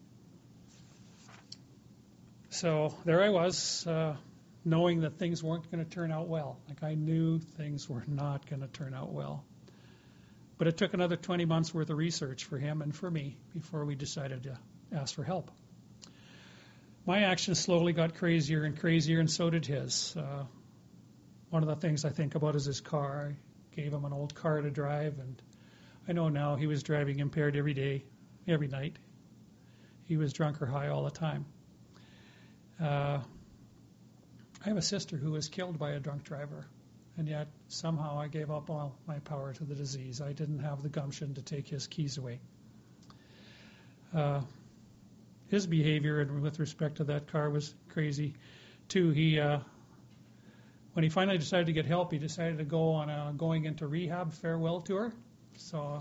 So there I was, knowing that things weren't going to turn out well. Like I knew things were not going to turn out well. But it took another 20 months worth of research for him and for me before we decided to ask for help. My actions slowly got crazier and crazier, and so did his. One of the things I think about is his car. I gave him an old car to drive, and I know now he was driving impaired every day, every night. He was drunk or high all the time. I have a sister who was killed by a drunk driver, and yet somehow I gave up all my power to the disease. I didn't have the gumption to take his keys away. His behavior with respect to that car was crazy, too. When he finally decided to get help, he decided to go on a going into rehab farewell tour. So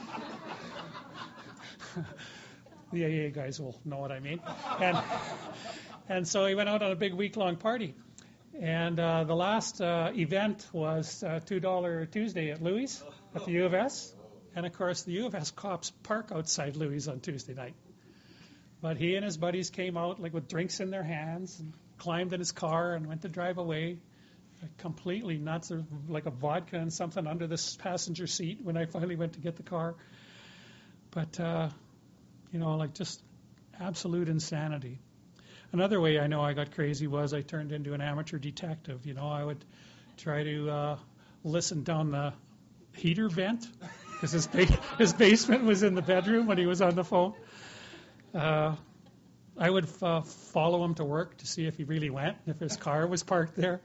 the AA guys will know what I mean. And so he went out on a big week-long party. And the last event was $2 Tuesday at Louis at the U of S. And, of course, the U of S cops park outside Louis on Tuesday night. But he and his buddies came out like with drinks in their hands and climbed in his car and went to drive away, completely nuts, like a vodka and something under this passenger seat when I finally went to get the car. But, like just absolute insanity. Another way I know I got crazy was I turned into an amateur detective. I would try to listen down the heater vent because his basement was in the bedroom when he was on the phone. I would follow him to work to see if he really went, if his car was parked there.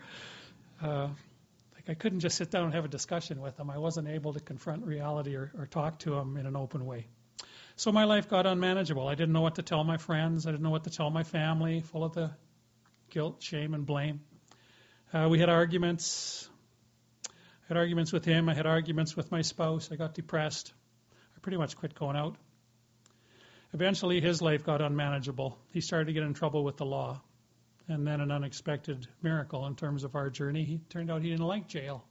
I couldn't just sit down and have a discussion with him. I wasn't able to confront reality or talk to him in an open way. So my life got unmanageable. I didn't know what to tell my friends. I didn't know what to tell my family, full of the guilt, shame, and blame. We had arguments. I had arguments with him. I had arguments with my spouse. I got depressed. I pretty much quit going out. Eventually, his life got unmanageable. He started to get in trouble with the law. And then an unexpected miracle in terms of our journey. He turned out he didn't like jail.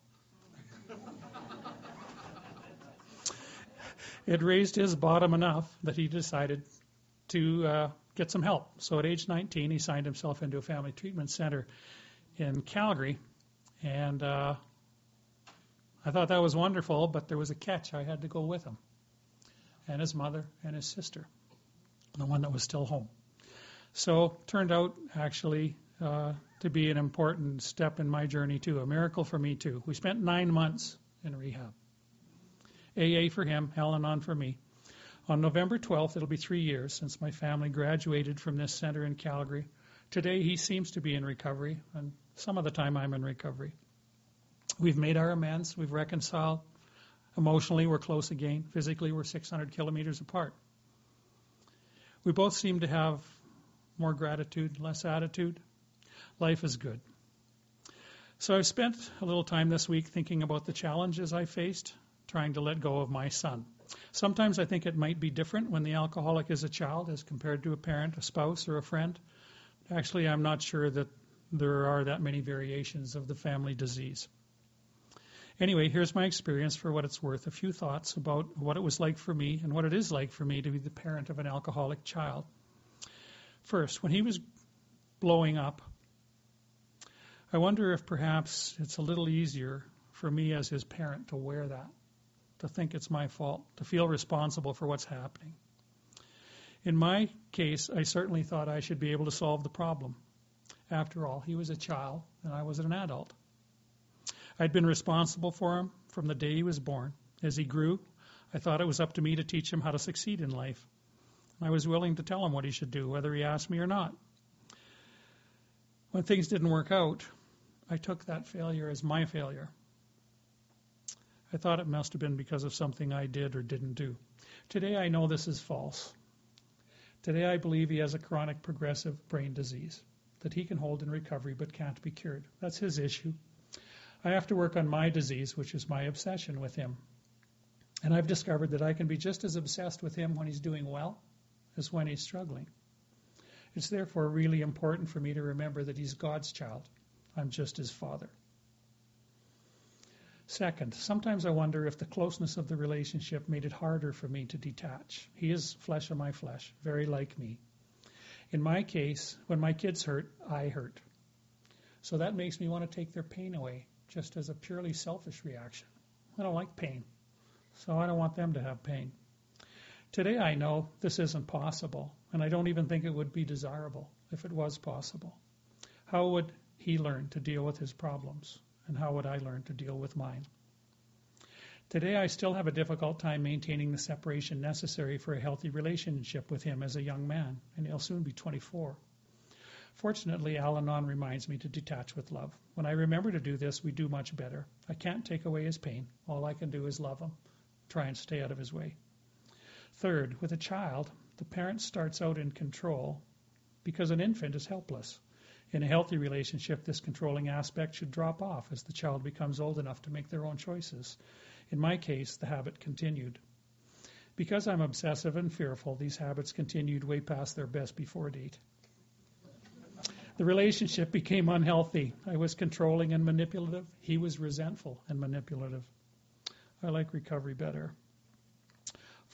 It raised his bottom enough that he decided to get some help. So at age 19, he signed himself into a family treatment center in Calgary. And I thought that was wonderful, but there was a catch. I had to go with him. And his mother and his sister, the one that was still home. So turned out actually to be an important step in my journey too, a miracle for me too. We spent 9 months in rehab. AA for him, Al-Anon for me. On November 12th, it'll be 3 years since my family graduated from this center in Calgary. Today he seems to be in recovery, and some of the time I'm in recovery. We've made our amends, we've reconciled. Emotionally, we're close again. Physically, we're 600 kilometers apart. We both seem to have more gratitude, less attitude. Life is good. So I've spent a little time this week thinking about the challenges I faced, trying to let go of my son. Sometimes I think it might be different when the alcoholic is a child as compared to a parent, a spouse, or a friend. Actually, I'm not sure that there are that many variations of the family disease. Anyway, here's my experience for what it's worth. A few thoughts about what it was like for me and what it is like for me to be the parent of an alcoholic child. First, when he was blowing up, I wonder if perhaps it's a little easier for me as his parent to wear that, to think it's my fault, to feel responsible for what's happening. In my case, I certainly thought I should be able to solve the problem. After all, he was a child and I was an adult. I'd been responsible for him from the day he was born. As he grew, I thought it was up to me to teach him how to succeed in life. I was willing to tell him what he should do, whether he asked me or not. When things didn't work out, I took that failure as my failure. I thought it must have been because of something I did or didn't do. Today I know this is false. Today I believe he has a chronic progressive brain disease that he can hold in recovery but can't be cured. That's his issue. I have to work on my disease, which is my obsession with him. And I've discovered that I can be just as obsessed with him when he's doing well as when he's struggling. It's therefore really important for me to remember that he's God's child. I'm just his father. Second, sometimes I wonder if the closeness of the relationship made it harder for me to detach. He is flesh of my flesh, very like me. In my case, when my kids hurt, I hurt. So that makes me want to take their pain away, just as a purely selfish reaction. I don't like pain, so I don't want them to have pain. Today I know this isn't possible, and I don't even think it would be desirable if it was possible. How would he learn to deal with his problems, and how would I learn to deal with mine? Today I still have a difficult time maintaining the separation necessary for a healthy relationship with him as a young man, and he'll soon be 24. Fortunately, Al-Anon reminds me to detach with love. When I remember to do this, we do much better. I can't take away his pain. All I can do is love him, try and stay out of his way. Third, with a child, the parent starts out in control because an infant is helpless. In a healthy relationship, this controlling aspect should drop off as the child becomes old enough to make their own choices. In my case, the habit continued. Because I'm obsessive and fearful, these habits continued way past their best before date. The relationship became unhealthy. I was controlling and manipulative. He was resentful and manipulative. I like recovery better.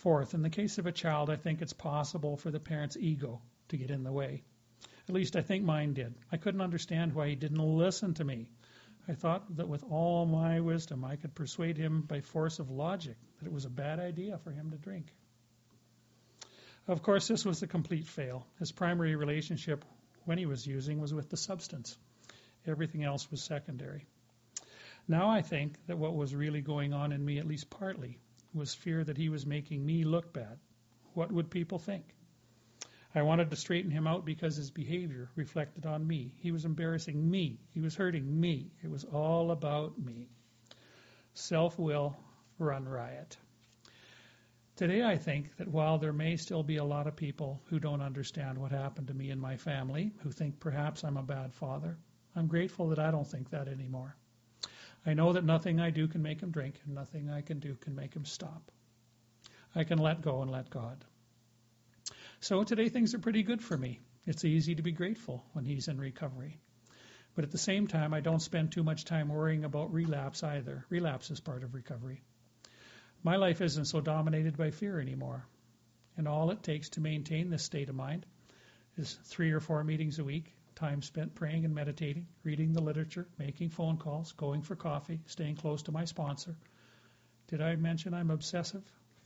Fourth, in the case of a child, I think it's possible for the parent's ego to get in the way. At least I think mine did. I couldn't understand why he didn't listen to me. I thought that with all my wisdom, I could persuade him by force of logic that it was a bad idea for him to drink. Of course, this was a complete fail. His primary relationship when he was using was with the substance. Everything else was secondary. Now I think that what was really going on in me, at least partly, was fear that he was making me look bad. What would people think? I wanted to straighten him out because his behavior reflected on me. He was embarrassing me. He was hurting me. It was all about me. Self-will run riot. Today I think that while there may still be a lot of people who don't understand what happened to me and my family, who think perhaps I'm a bad father, I'm grateful that I don't think that anymore. I know that nothing I do can make him drink, and nothing I can do can make him stop. I can let go and let God. So today things are pretty good for me. It's easy to be grateful when he's in recovery. But at the same time, I don't spend too much time worrying about relapse either. Relapse is part of recovery. My life isn't so dominated by fear anymore. And all it takes to maintain this state of mind is 3 or 4 meetings a week, time spent praying and meditating, reading the literature, making phone calls, going for coffee, staying close to my sponsor. Did I mention I'm obsessive?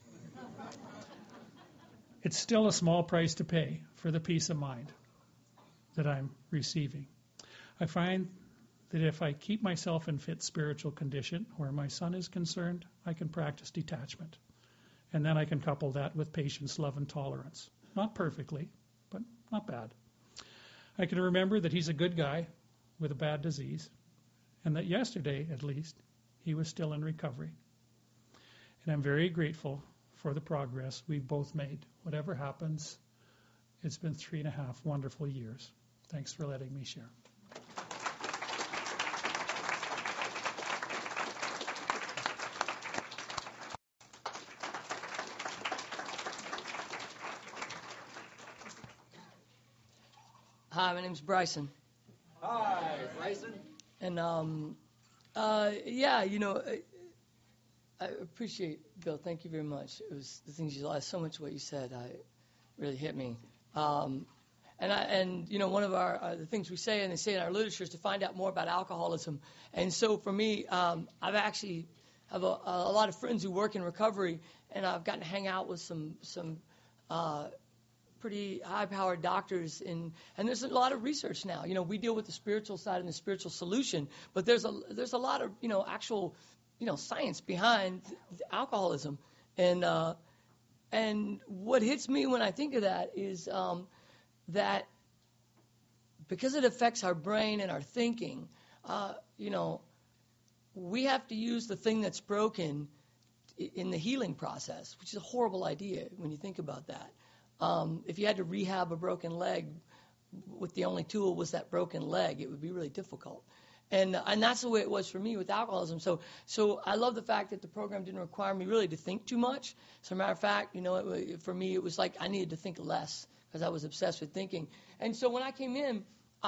It's still a small price to pay for the peace of mind that I'm receiving. I find that if I keep myself in fit spiritual condition where my son is concerned, I can practice detachment. And then I can couple that with patience, love, and tolerance. Not perfectly, but not bad. I can remember that he's a good guy with a bad disease, and that yesterday, at least, he was still in recovery. And I'm very grateful for the progress we've both made. Whatever happens, it's been 3.5 wonderful years. Thanks for letting me share. Hi, my name's Bryson. Hi, Bryson. And, yeah, you know, I appreciate, Bill, thank you very much. It was the things so much of what you said, really hit me. And you know, one of the things we say, and they say in our literature, is to find out more about alcoholism. And so for me, I've actually have a lot of friends who work in recovery, and I've gotten to hang out with some pretty high-powered doctors, and there's a lot of research now. You know, we deal with the spiritual side and the spiritual solution, but there's a lot of, you know, actual, you know, science behind alcoholism. And what hits me when I think of that is that because it affects our brain and our thinking, you know, we have to use the thing that's broken in the healing process, which is a horrible idea when you think about that. If you had to rehab a broken leg with the only tool was that broken leg, it would be really difficult. And that's the way it was for me with alcoholism. So I love the fact that the program didn't require me really to think too much. As a matter of fact, you know, for me it was like I needed to think less because I was obsessed with thinking. And so when I came in,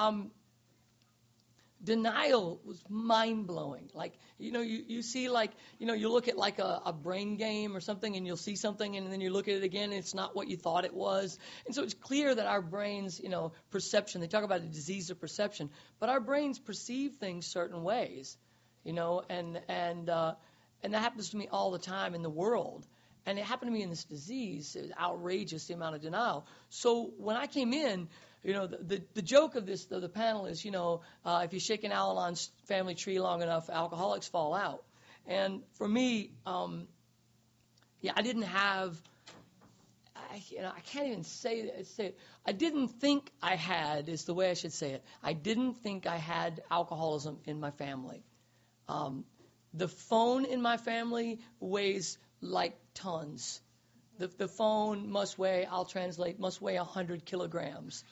denial was mind-blowing. Like, you know, you see, like, you know, you look at like a brain game or something and you'll see something and then you look at it again and it's not what you thought it was. And so it's clear that our brains, you know, perception, they talk about a disease of perception, but our brains perceive things certain ways, you know, and that happens to me all the time in the world. And it happened to me in this disease. It was outrageous, the amount of denial. So when I came in, you know, the joke of this, the panel is, you know, if you shake an Al-Anon's family tree long enough, alcoholics fall out. And for me, yeah, I didn't have, I can't even say it. I didn't think I had, is the way I should say it. I didn't think I had alcoholism in my family. The phone in my family weighs like tons. The phone must weigh, I'll translate, must weigh 100 kilograms.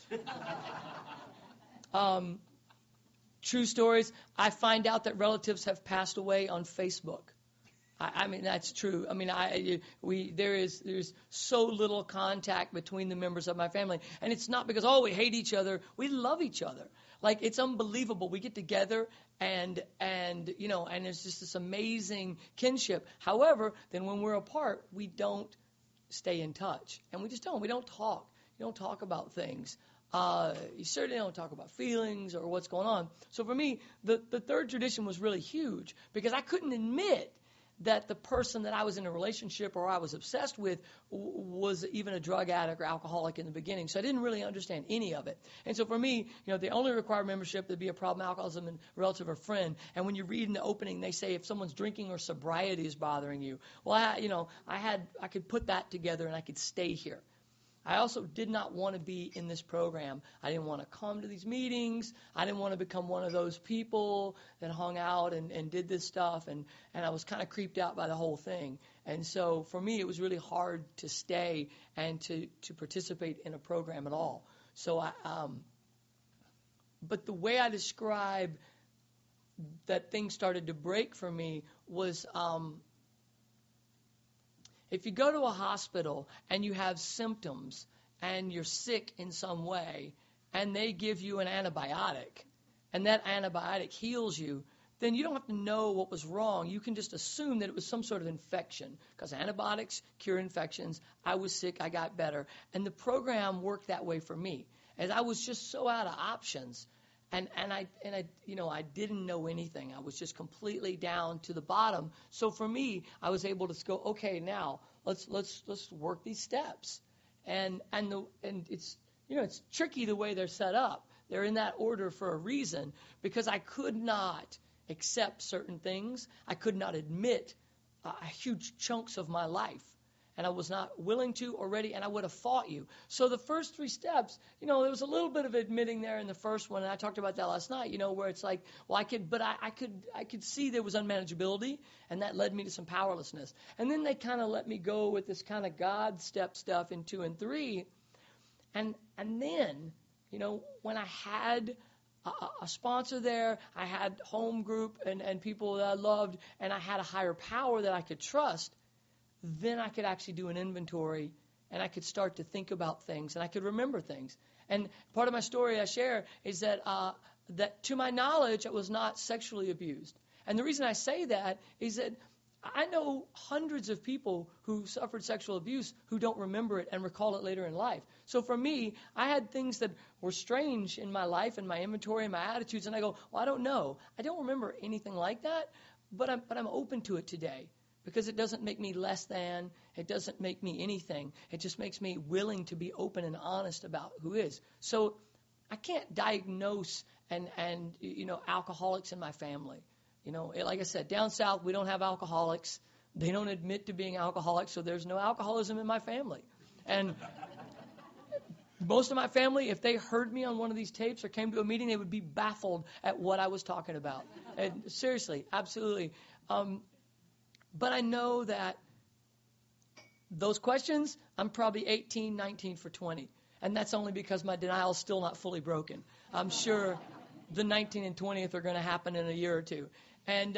True stories, I find out that relatives have passed away on Facebook. I mean, that's true. I mean, there's so little contact between the members of my family. And it's not because, we hate each other. We love each other. Like, it's unbelievable. We get together and you know, and there's just this amazing kinship. However, then when we're apart, we don't stay in touch. And we just don't. We don't talk. You don't talk about things. You certainly don't talk about feelings or what's going on. So for me, the third tradition was really huge because I couldn't admit that the person that I was in a relationship or I was obsessed with was even a drug addict or alcoholic in the beginning. So I didn't really understand any of it. And so for me, they only require membership to be a problem alcoholism and relative or friend. And when you read in the opening, they say if someone's drinking or sobriety is bothering you, well, I could put that together and I could stay here. I also did not want to be in this program. I didn't want to come to these meetings. I didn't want to become one of those people that hung out and did this stuff. And I was kind of creeped out by the whole thing. And so for me, it was really hard to stay and to participate in a program at all. So but the way I describe that things started to break for me was if you go to a hospital and you have symptoms and you're sick in some way and they give you an antibiotic and that antibiotic heals you, then you don't have to know what was wrong. You can just assume that it was some sort of infection because antibiotics cure infections. I was sick. I got better. And the program worked that way for me as I was just so out of options. And I didn't know anything. I was just completely down to the bottom. So for me, I was able to go, okay, now let's work these steps. And it's it's tricky the way they're set up. They're in that order for a reason because I could not accept certain things. I could not admit huge chunks of my life. And I was not willing to or ready, and I would have fought you. So the first 3 steps, there was a little bit of admitting there in the first one, and I talked about that last night, where it's like, well, I could see there was unmanageability, and that led me to some powerlessness. And then they kind of let me go with this kind of God step stuff in 2 and 3. And then, when I had a sponsor there, I had home group and people that I loved, and I had a higher power that I could trust, then I could actually do an inventory and I could start to think about things and I could remember things. And part of my story I share is that that to my knowledge, I was not sexually abused. And the reason I say that is that I know hundreds of people who suffered sexual abuse who don't remember it and recall it later in life. So for me, I had things that were strange in my life and my inventory and my attitudes, and I go, well, I don't know. I don't remember anything like that, but I'm open to it today. Because it doesn't make me less than, it doesn't make me anything. It just makes me willing to be open and honest about who is. So I can't diagnose and alcoholics in my family. Like I said, down south we don't have alcoholics. They don't admit to being alcoholics, so there's no alcoholism in my family. And most of my family, if they heard me on one of these tapes or came to a meeting, they would be baffled at what I was talking about. And seriously, absolutely. But I know that those questions, I'm probably 18, 19 for 20. And that's only because my denial is still not fully broken. I'm sure the 19th and 20th are going to happen in a year or two. And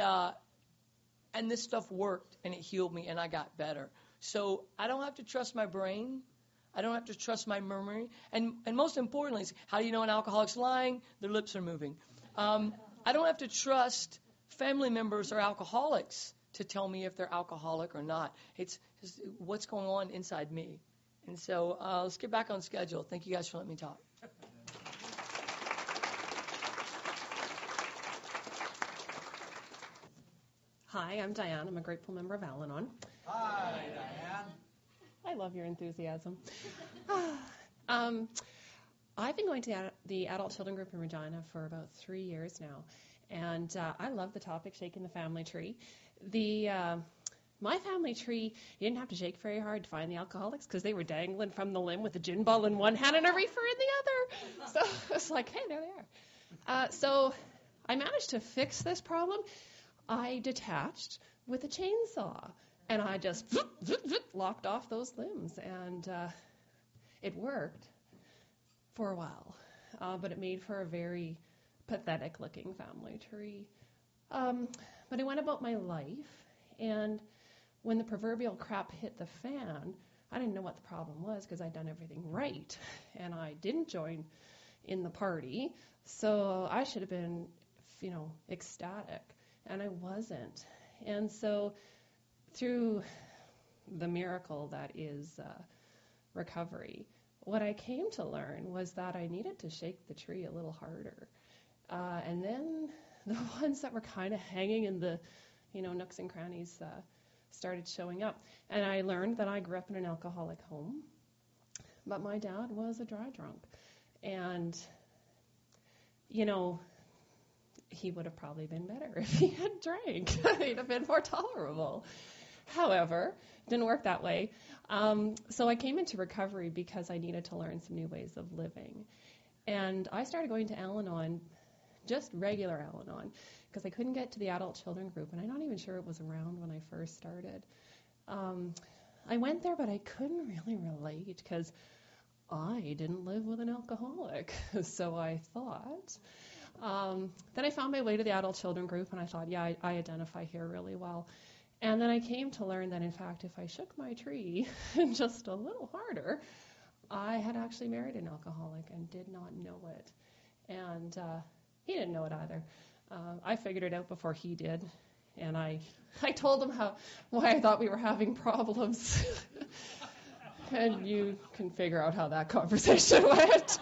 this stuff worked, and it healed me, and I got better. So I don't have to trust my brain. I don't have to trust my memory. And most importantly, how do you know an alcoholic's lying? Their lips are moving. I don't have to trust family members or alcoholics to tell me if they're alcoholic or not. It's what's going on inside me. And so let's get back on schedule. Thank you guys for letting me talk. Hi, I'm Diane. I'm a grateful member of Al-Anon. Hi, Diane. I love your enthusiasm. I've been going to the Adult Children Group in Regina for about 3 years now. And I love the topic, shaking the family tree. My family tree, you didn't have to shake very hard to find the alcoholics because they were dangling from the limb with a gin bottle in one hand and a reefer in the other. So it's like, hey, there they are. So I managed to fix this problem. I detached with a chainsaw, and I just lopped off those limbs. And it worked for a while, but it made for a very pathetic-looking family tree. But I went about my life, and when the proverbial crap hit the fan, I didn't know what the problem was because I'd done everything right, and I didn't join in the party, so I should have been, ecstatic, and I wasn't. And so through the miracle that is recovery, what I came to learn was that I needed to shake the tree a little harder. And then the ones that were kind of hanging in the, nooks and crannies started showing up. And I learned that I grew up in an alcoholic home, but my dad was a dry drunk. And, he would have probably been better if he had drank. He'd have been more tolerable. However, it didn't work that way. So I came into recovery because I needed to learn some new ways of living. And I started going to Al-Anon, just regular Al-Anon, because I couldn't get to the adult children group, and I'm not even sure it was around when I first started. I went there, but I couldn't really relate because I didn't live with an alcoholic, so I thought. Then I found my way to the adult children group, and I thought, yeah, I identify here really well. And then I came to learn that, in fact, if I shook my tree just a little harder, I had actually married an alcoholic and did not know it. And he didn't know it either. I figured it out before he did, and I told him why I thought we were having problems. And you can figure out how that conversation went.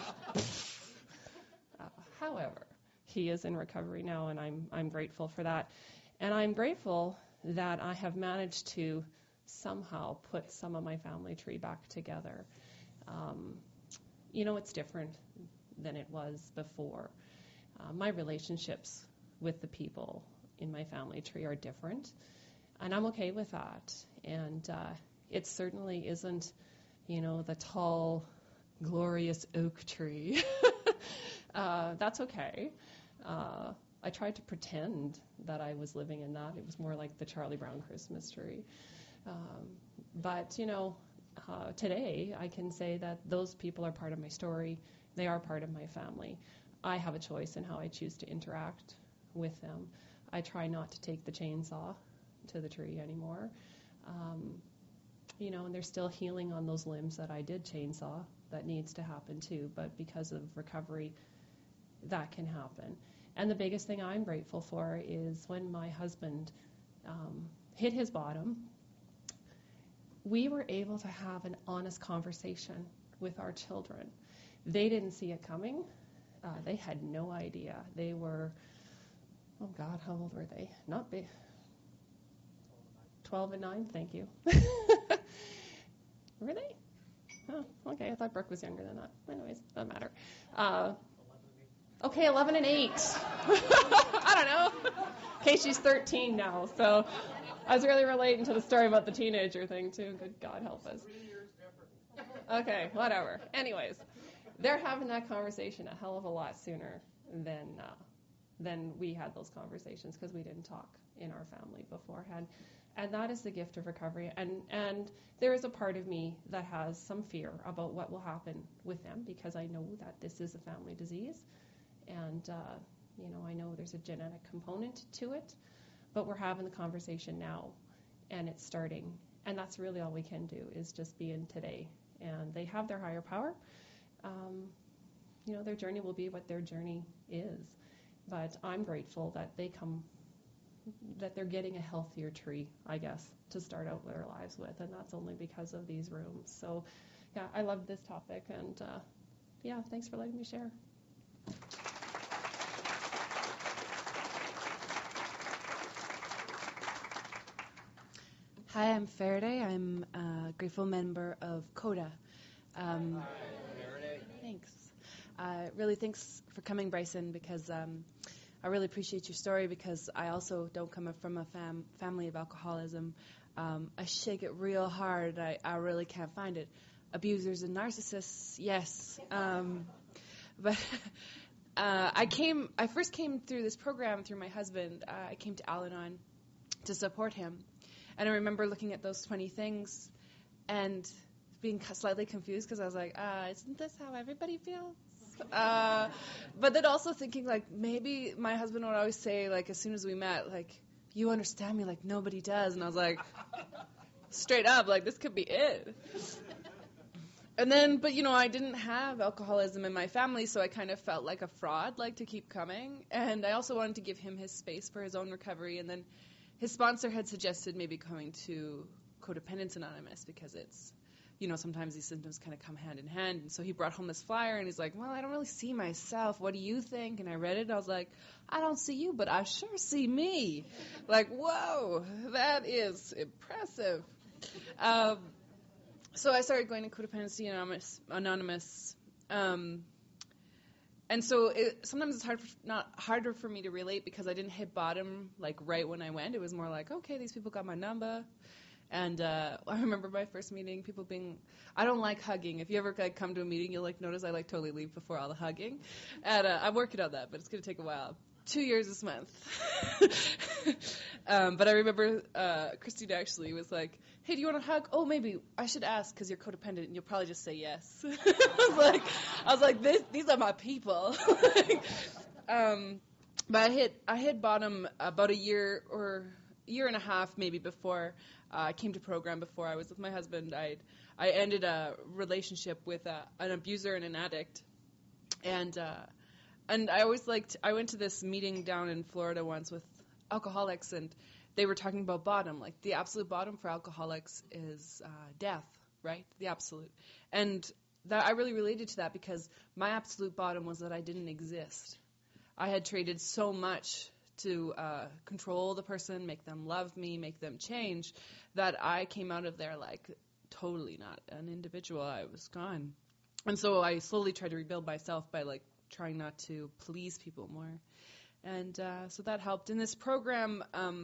However, he is in recovery now, and I'm grateful for that. And I'm grateful that I have managed to somehow put some of my family tree back together. It's different than it was before. My relationships with the people in my family tree are different, and I'm okay with that. And it certainly isn't, the tall, glorious oak tree. That's okay. I tried to pretend that I was living in that. It was more like the Charlie Brown Christmas tree. But today I can say that those people are part of my story. They are part of my family. I have a choice in how I choose to interact with them. I try not to take the chainsaw to the tree anymore. And there's still healing on those limbs that I did chainsaw. That needs to happen too. But because of recovery, that can happen. And the biggest thing I'm grateful for is when my husband hit his bottom, we were able to have an honest conversation with our children. They didn't see it coming. They had no idea. They were, oh God, how old were they? Not big. 12 and 9, thank you. Were they? Oh, okay, I thought Brooke was younger than that. Anyways, doesn't matter. Okay, 11 and 8. I don't know. Okay, she's 13 now, so I was really relating to the story about the teenager thing, too. Good God help us. Okay, whatever. Anyways, they're having that conversation a hell of a lot sooner than we had those conversations because we didn't talk in our family beforehand. And that is the gift of recovery. And there is a part of me that has some fear about what will happen with them because I know that this is a family disease. And, I know there's a genetic component to it. But we're having the conversation now, and it's starting. And that's really all we can do is just be in today. And they have their higher power. Their journey will be what their journey is. But I'm grateful that that they're getting a healthier tree, I guess, to start out their lives with, and that's only because of these rooms. So, yeah, I love this topic, and thanks for letting me share. Hi, I'm Faraday. I'm a grateful member of CODA. Thanks. Really, thanks for coming, Bryson, because I really appreciate your story because I also don't come from a family of alcoholism. I shake it real hard. I really can't find it. Abusers and narcissists, yes. But I first came through this program through my husband. I came to Al-Anon to support him. And I remember looking at those 20 things and being slightly confused because I was like, isn't this how everybody feels? But then also thinking, like, maybe my husband would always say, like, as soon as we met, like, you understand me like nobody does. And I was like, straight up, like, this could be it. And then, but, I didn't have alcoholism in my family, so I kind of felt like a fraud, like, to keep coming. And I also wanted to give him his space for his own recovery. And then his sponsor had suggested maybe coming to Codependence Anonymous because it's, sometimes these symptoms kind of come hand in hand. And so he brought home this flyer, and he's like, well, I don't really see myself. What do you think? And I read it, and I was like, I don't see you, but I sure see me. Like, whoa, that is impressive. So I started going to Codependency Anonymous. And so sometimes it's harder for me to relate because I didn't hit bottom like right when I went. It was more like, okay, these people got my number. And I remember my first meeting, people being, I don't like hugging. If you ever come to a meeting, you'll notice I totally leave before all the hugging. And I'm working on that, but it's going to take a while. 2 years this month. But I remember Christine actually was like, hey, do you want to hug? Oh, maybe I should ask because you're codependent and you'll probably just say yes. I was like, these are my people. But I hit bottom about a year and a half maybe before I came to program. Before I was with my husband, I ended a relationship with an abuser and an addict. And I always I went to this meeting down in Florida once with alcoholics, and they were talking about bottom. Like, the absolute bottom for alcoholics is death, right? The absolute. And that I really related to that because my absolute bottom was that I didn't exist. I had traded so much to control the person, make them love me, make them change, that I came out of there totally not an individual. I was gone. And so I slowly tried to rebuild myself by trying not to please people more. And so that helped. In this program,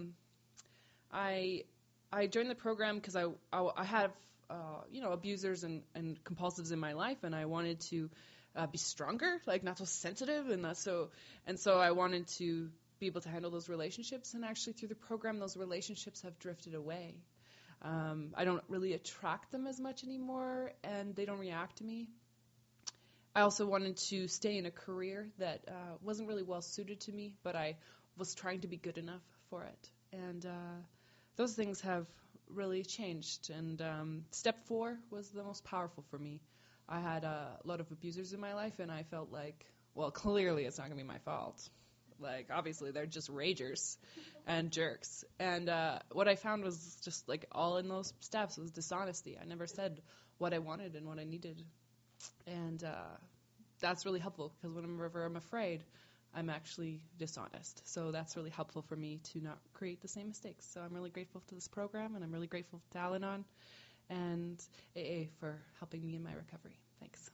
I joined the program because I have abusers and compulsives in my life, and I wanted to be stronger, not so sensitive, and so I wanted to be able to handle those relationships. And actually, through the program, those relationships have drifted away. I don't really attract them as much anymore, and they don't react to me. I also wanted to stay in a career that wasn't really well suited to me, but I was trying to be good enough for it. And those things have really changed. And step 4 was the most powerful for me. I had a lot of abusers in my life, and I felt clearly it's not going to be my fault. Obviously, they're just ragers and jerks. And what I found was just, all in those steps was dishonesty. I never said what I wanted and what I needed. And that's really helpful because whenever I'm afraid, I'm actually dishonest. So that's really helpful for me to not create the same mistakes. So I'm really grateful to this program, and I'm really grateful to Al-Anon and AA for helping me in my recovery. Thanks.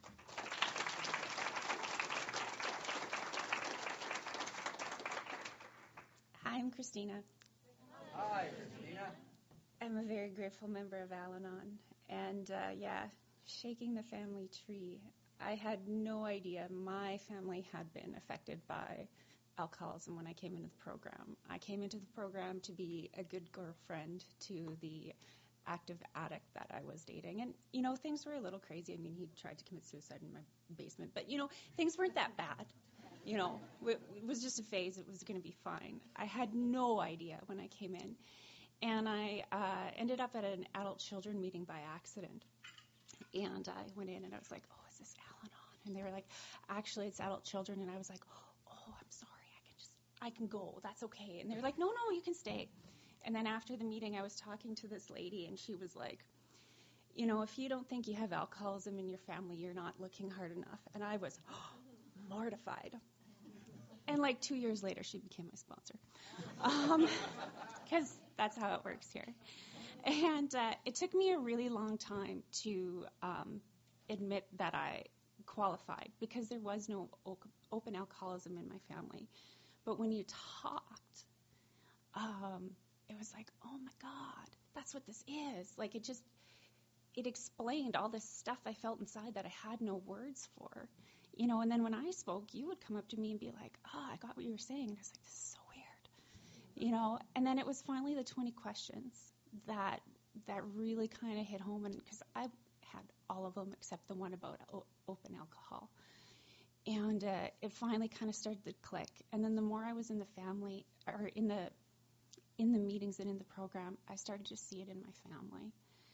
Hi, I'm Christina. Hi, Christina. I'm a very grateful member of Al-Anon. And shaking the family tree. I had no idea my family had been affected by alcoholism when I came into the program. I came into the program to be a good girlfriend to the active addict that I was dating. And, things were a little crazy. I mean, he tried to commit suicide in my basement. But, things weren't that bad. It was just a phase. It was going to be fine. I had no idea when I came in. And I ended up at an adult children meeting by accident. And I went in and I was like, oh, is this Al-Anon? And they were like, actually, it's adult children. And I was like, oh, I'm sorry. I can go. That's okay. And they were like, no, you can stay. And then after the meeting, I was talking to this lady, and she was like, if you don't think you have alcoholism in your family, you're not looking hard enough. And I was mortified. And 2 years later, she became my sponsor. Because that's how it works here. And it took me a really long time to admit that I qualified because there was no open alcoholism in my family. But when you talked, it was like, oh my God, that's what this is. It explained all this stuff I felt inside that I had no words for. And then when I spoke, you would come up to me and be like, oh, I got what you were saying. And I was like, this is so weird. And then it was finally the 20 questions that really kind of hit home, and because I had all of them except the one about open alcohol. And it finally kind of started to click. And then the more I was in the family, or in the meetings and in the program, I started to see it in my family.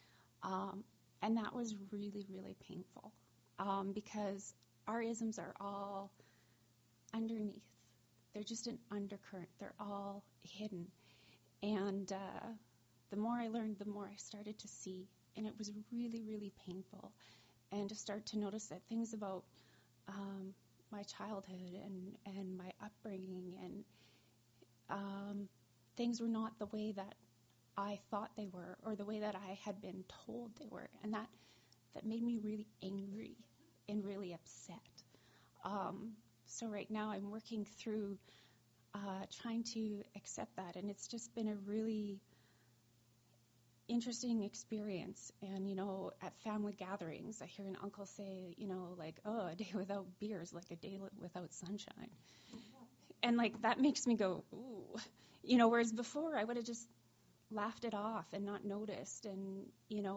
And that was really, really painful because our isms are all underneath. They're just an undercurrent. They're all hidden. And the more I learned, the more I started to see. And it was really, really painful. And to start to notice that things about my childhood and my upbringing and things were not the way that I thought they were or the way that I had been told they were. And that made me really angry and really upset. So right now I'm working through trying to accept that. And it's just been a really interesting experience. And, at family gatherings, I hear an uncle say, like, oh, a day without beer is like a day without sunshine. And, like, that makes me go, ooh. Whereas before I would have just laughed it off and not noticed. And,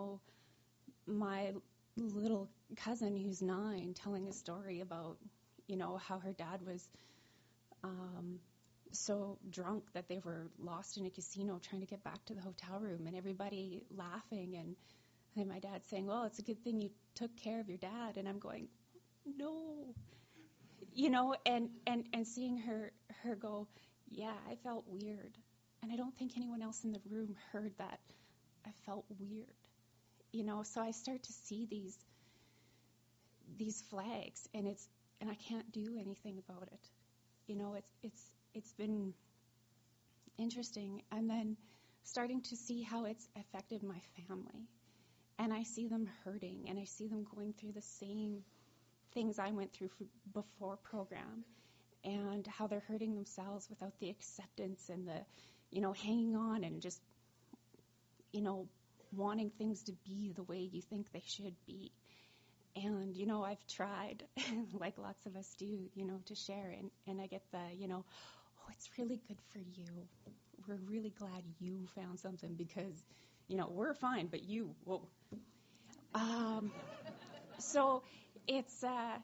my little cousin who's 9 telling a story about, how her dad was so drunk that they were lost in a casino trying to get back to the hotel room, and everybody laughing, and my dad saying, well, it's a good thing you took care of your dad. And I'm going, no, and seeing her go, yeah, I felt weird. And I don't think anyone else in the room heard that I felt weird, so I start to see these flags, and I can't do anything about it. It's been interesting. And then starting to see how it's affected my family. And I see them hurting, and I see them going through the same things I went through before program, and how they're hurting themselves without the acceptance and the, hanging on and just, wanting things to be the way you think they should be. And, I've tried, like lots of us do, to share. And I get the, oh, it's really good for you. We're really glad you found something because, we're fine, but you, whoa. So it's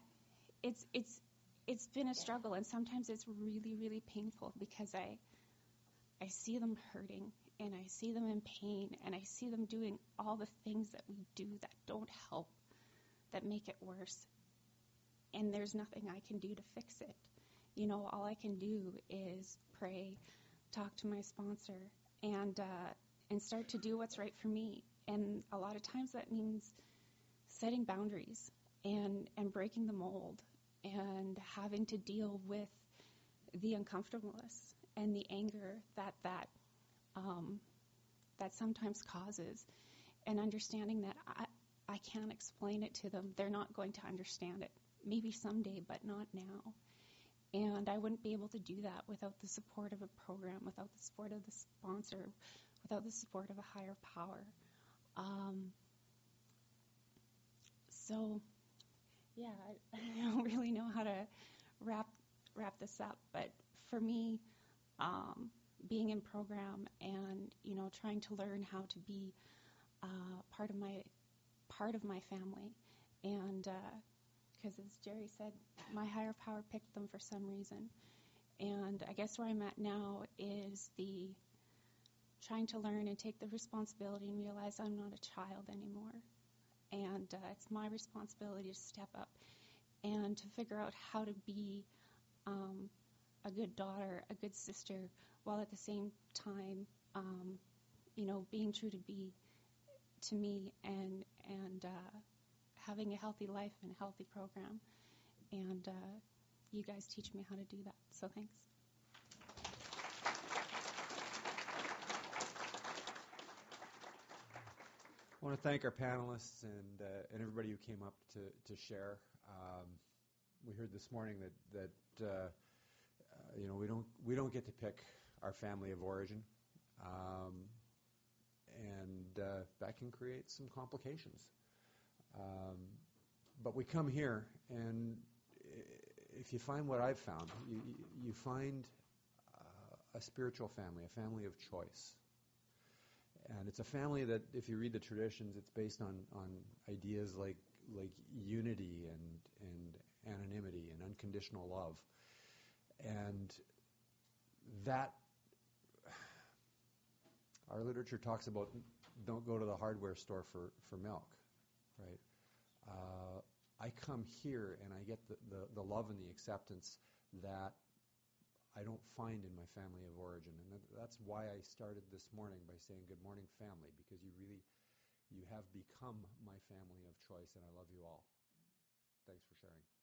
been a struggle, and sometimes it's really, really painful because I see them hurting, and I see them in pain, and I see them doing all the things that we do that don't help, that make it worse. And there's nothing I can do to fix it. All I can do is pray, talk to my sponsor, and start to do what's right for me. And a lot of times that means setting boundaries and breaking the mold and having to deal with the uncomfortableness and the anger that sometimes causes, and understanding that I can't explain it to them. They're not going to understand it. Maybe someday, but not now. And I wouldn't be able to do that without the support of a program, without the support of the sponsor, without the support of a higher power. So, yeah, I don't really know how to wrap this up. But for me, being in program and trying to learn how to be part of my family, and because as Jerry said, my higher power picked them for some reason. And I guess where I'm at now is the trying to learn and take the responsibility and realize I'm not a child anymore. And it's my responsibility to step up and to figure out how to be a good daughter, a good sister, while at the same time, being true to me and having a healthy life and a healthy program. And you guys teach me how to do that. So thanks. I want to thank our panelists and everybody who came up to share. We heard this morning that we don't get to pick our family of origin, and that can create some complications. But we come here, and if you find what I've found, you find a spiritual family, a family of choice. And it's a family that, if you read the traditions, it's based on ideas like unity and anonymity and unconditional love. And that, our literature talks about, don't go to the hardware store for milk, right? I come here and I get the love and the acceptance that I don't find in my family of origin. And that's why I started this morning by saying good morning, family, because you have become my family of choice, and I love you all. Thanks for sharing.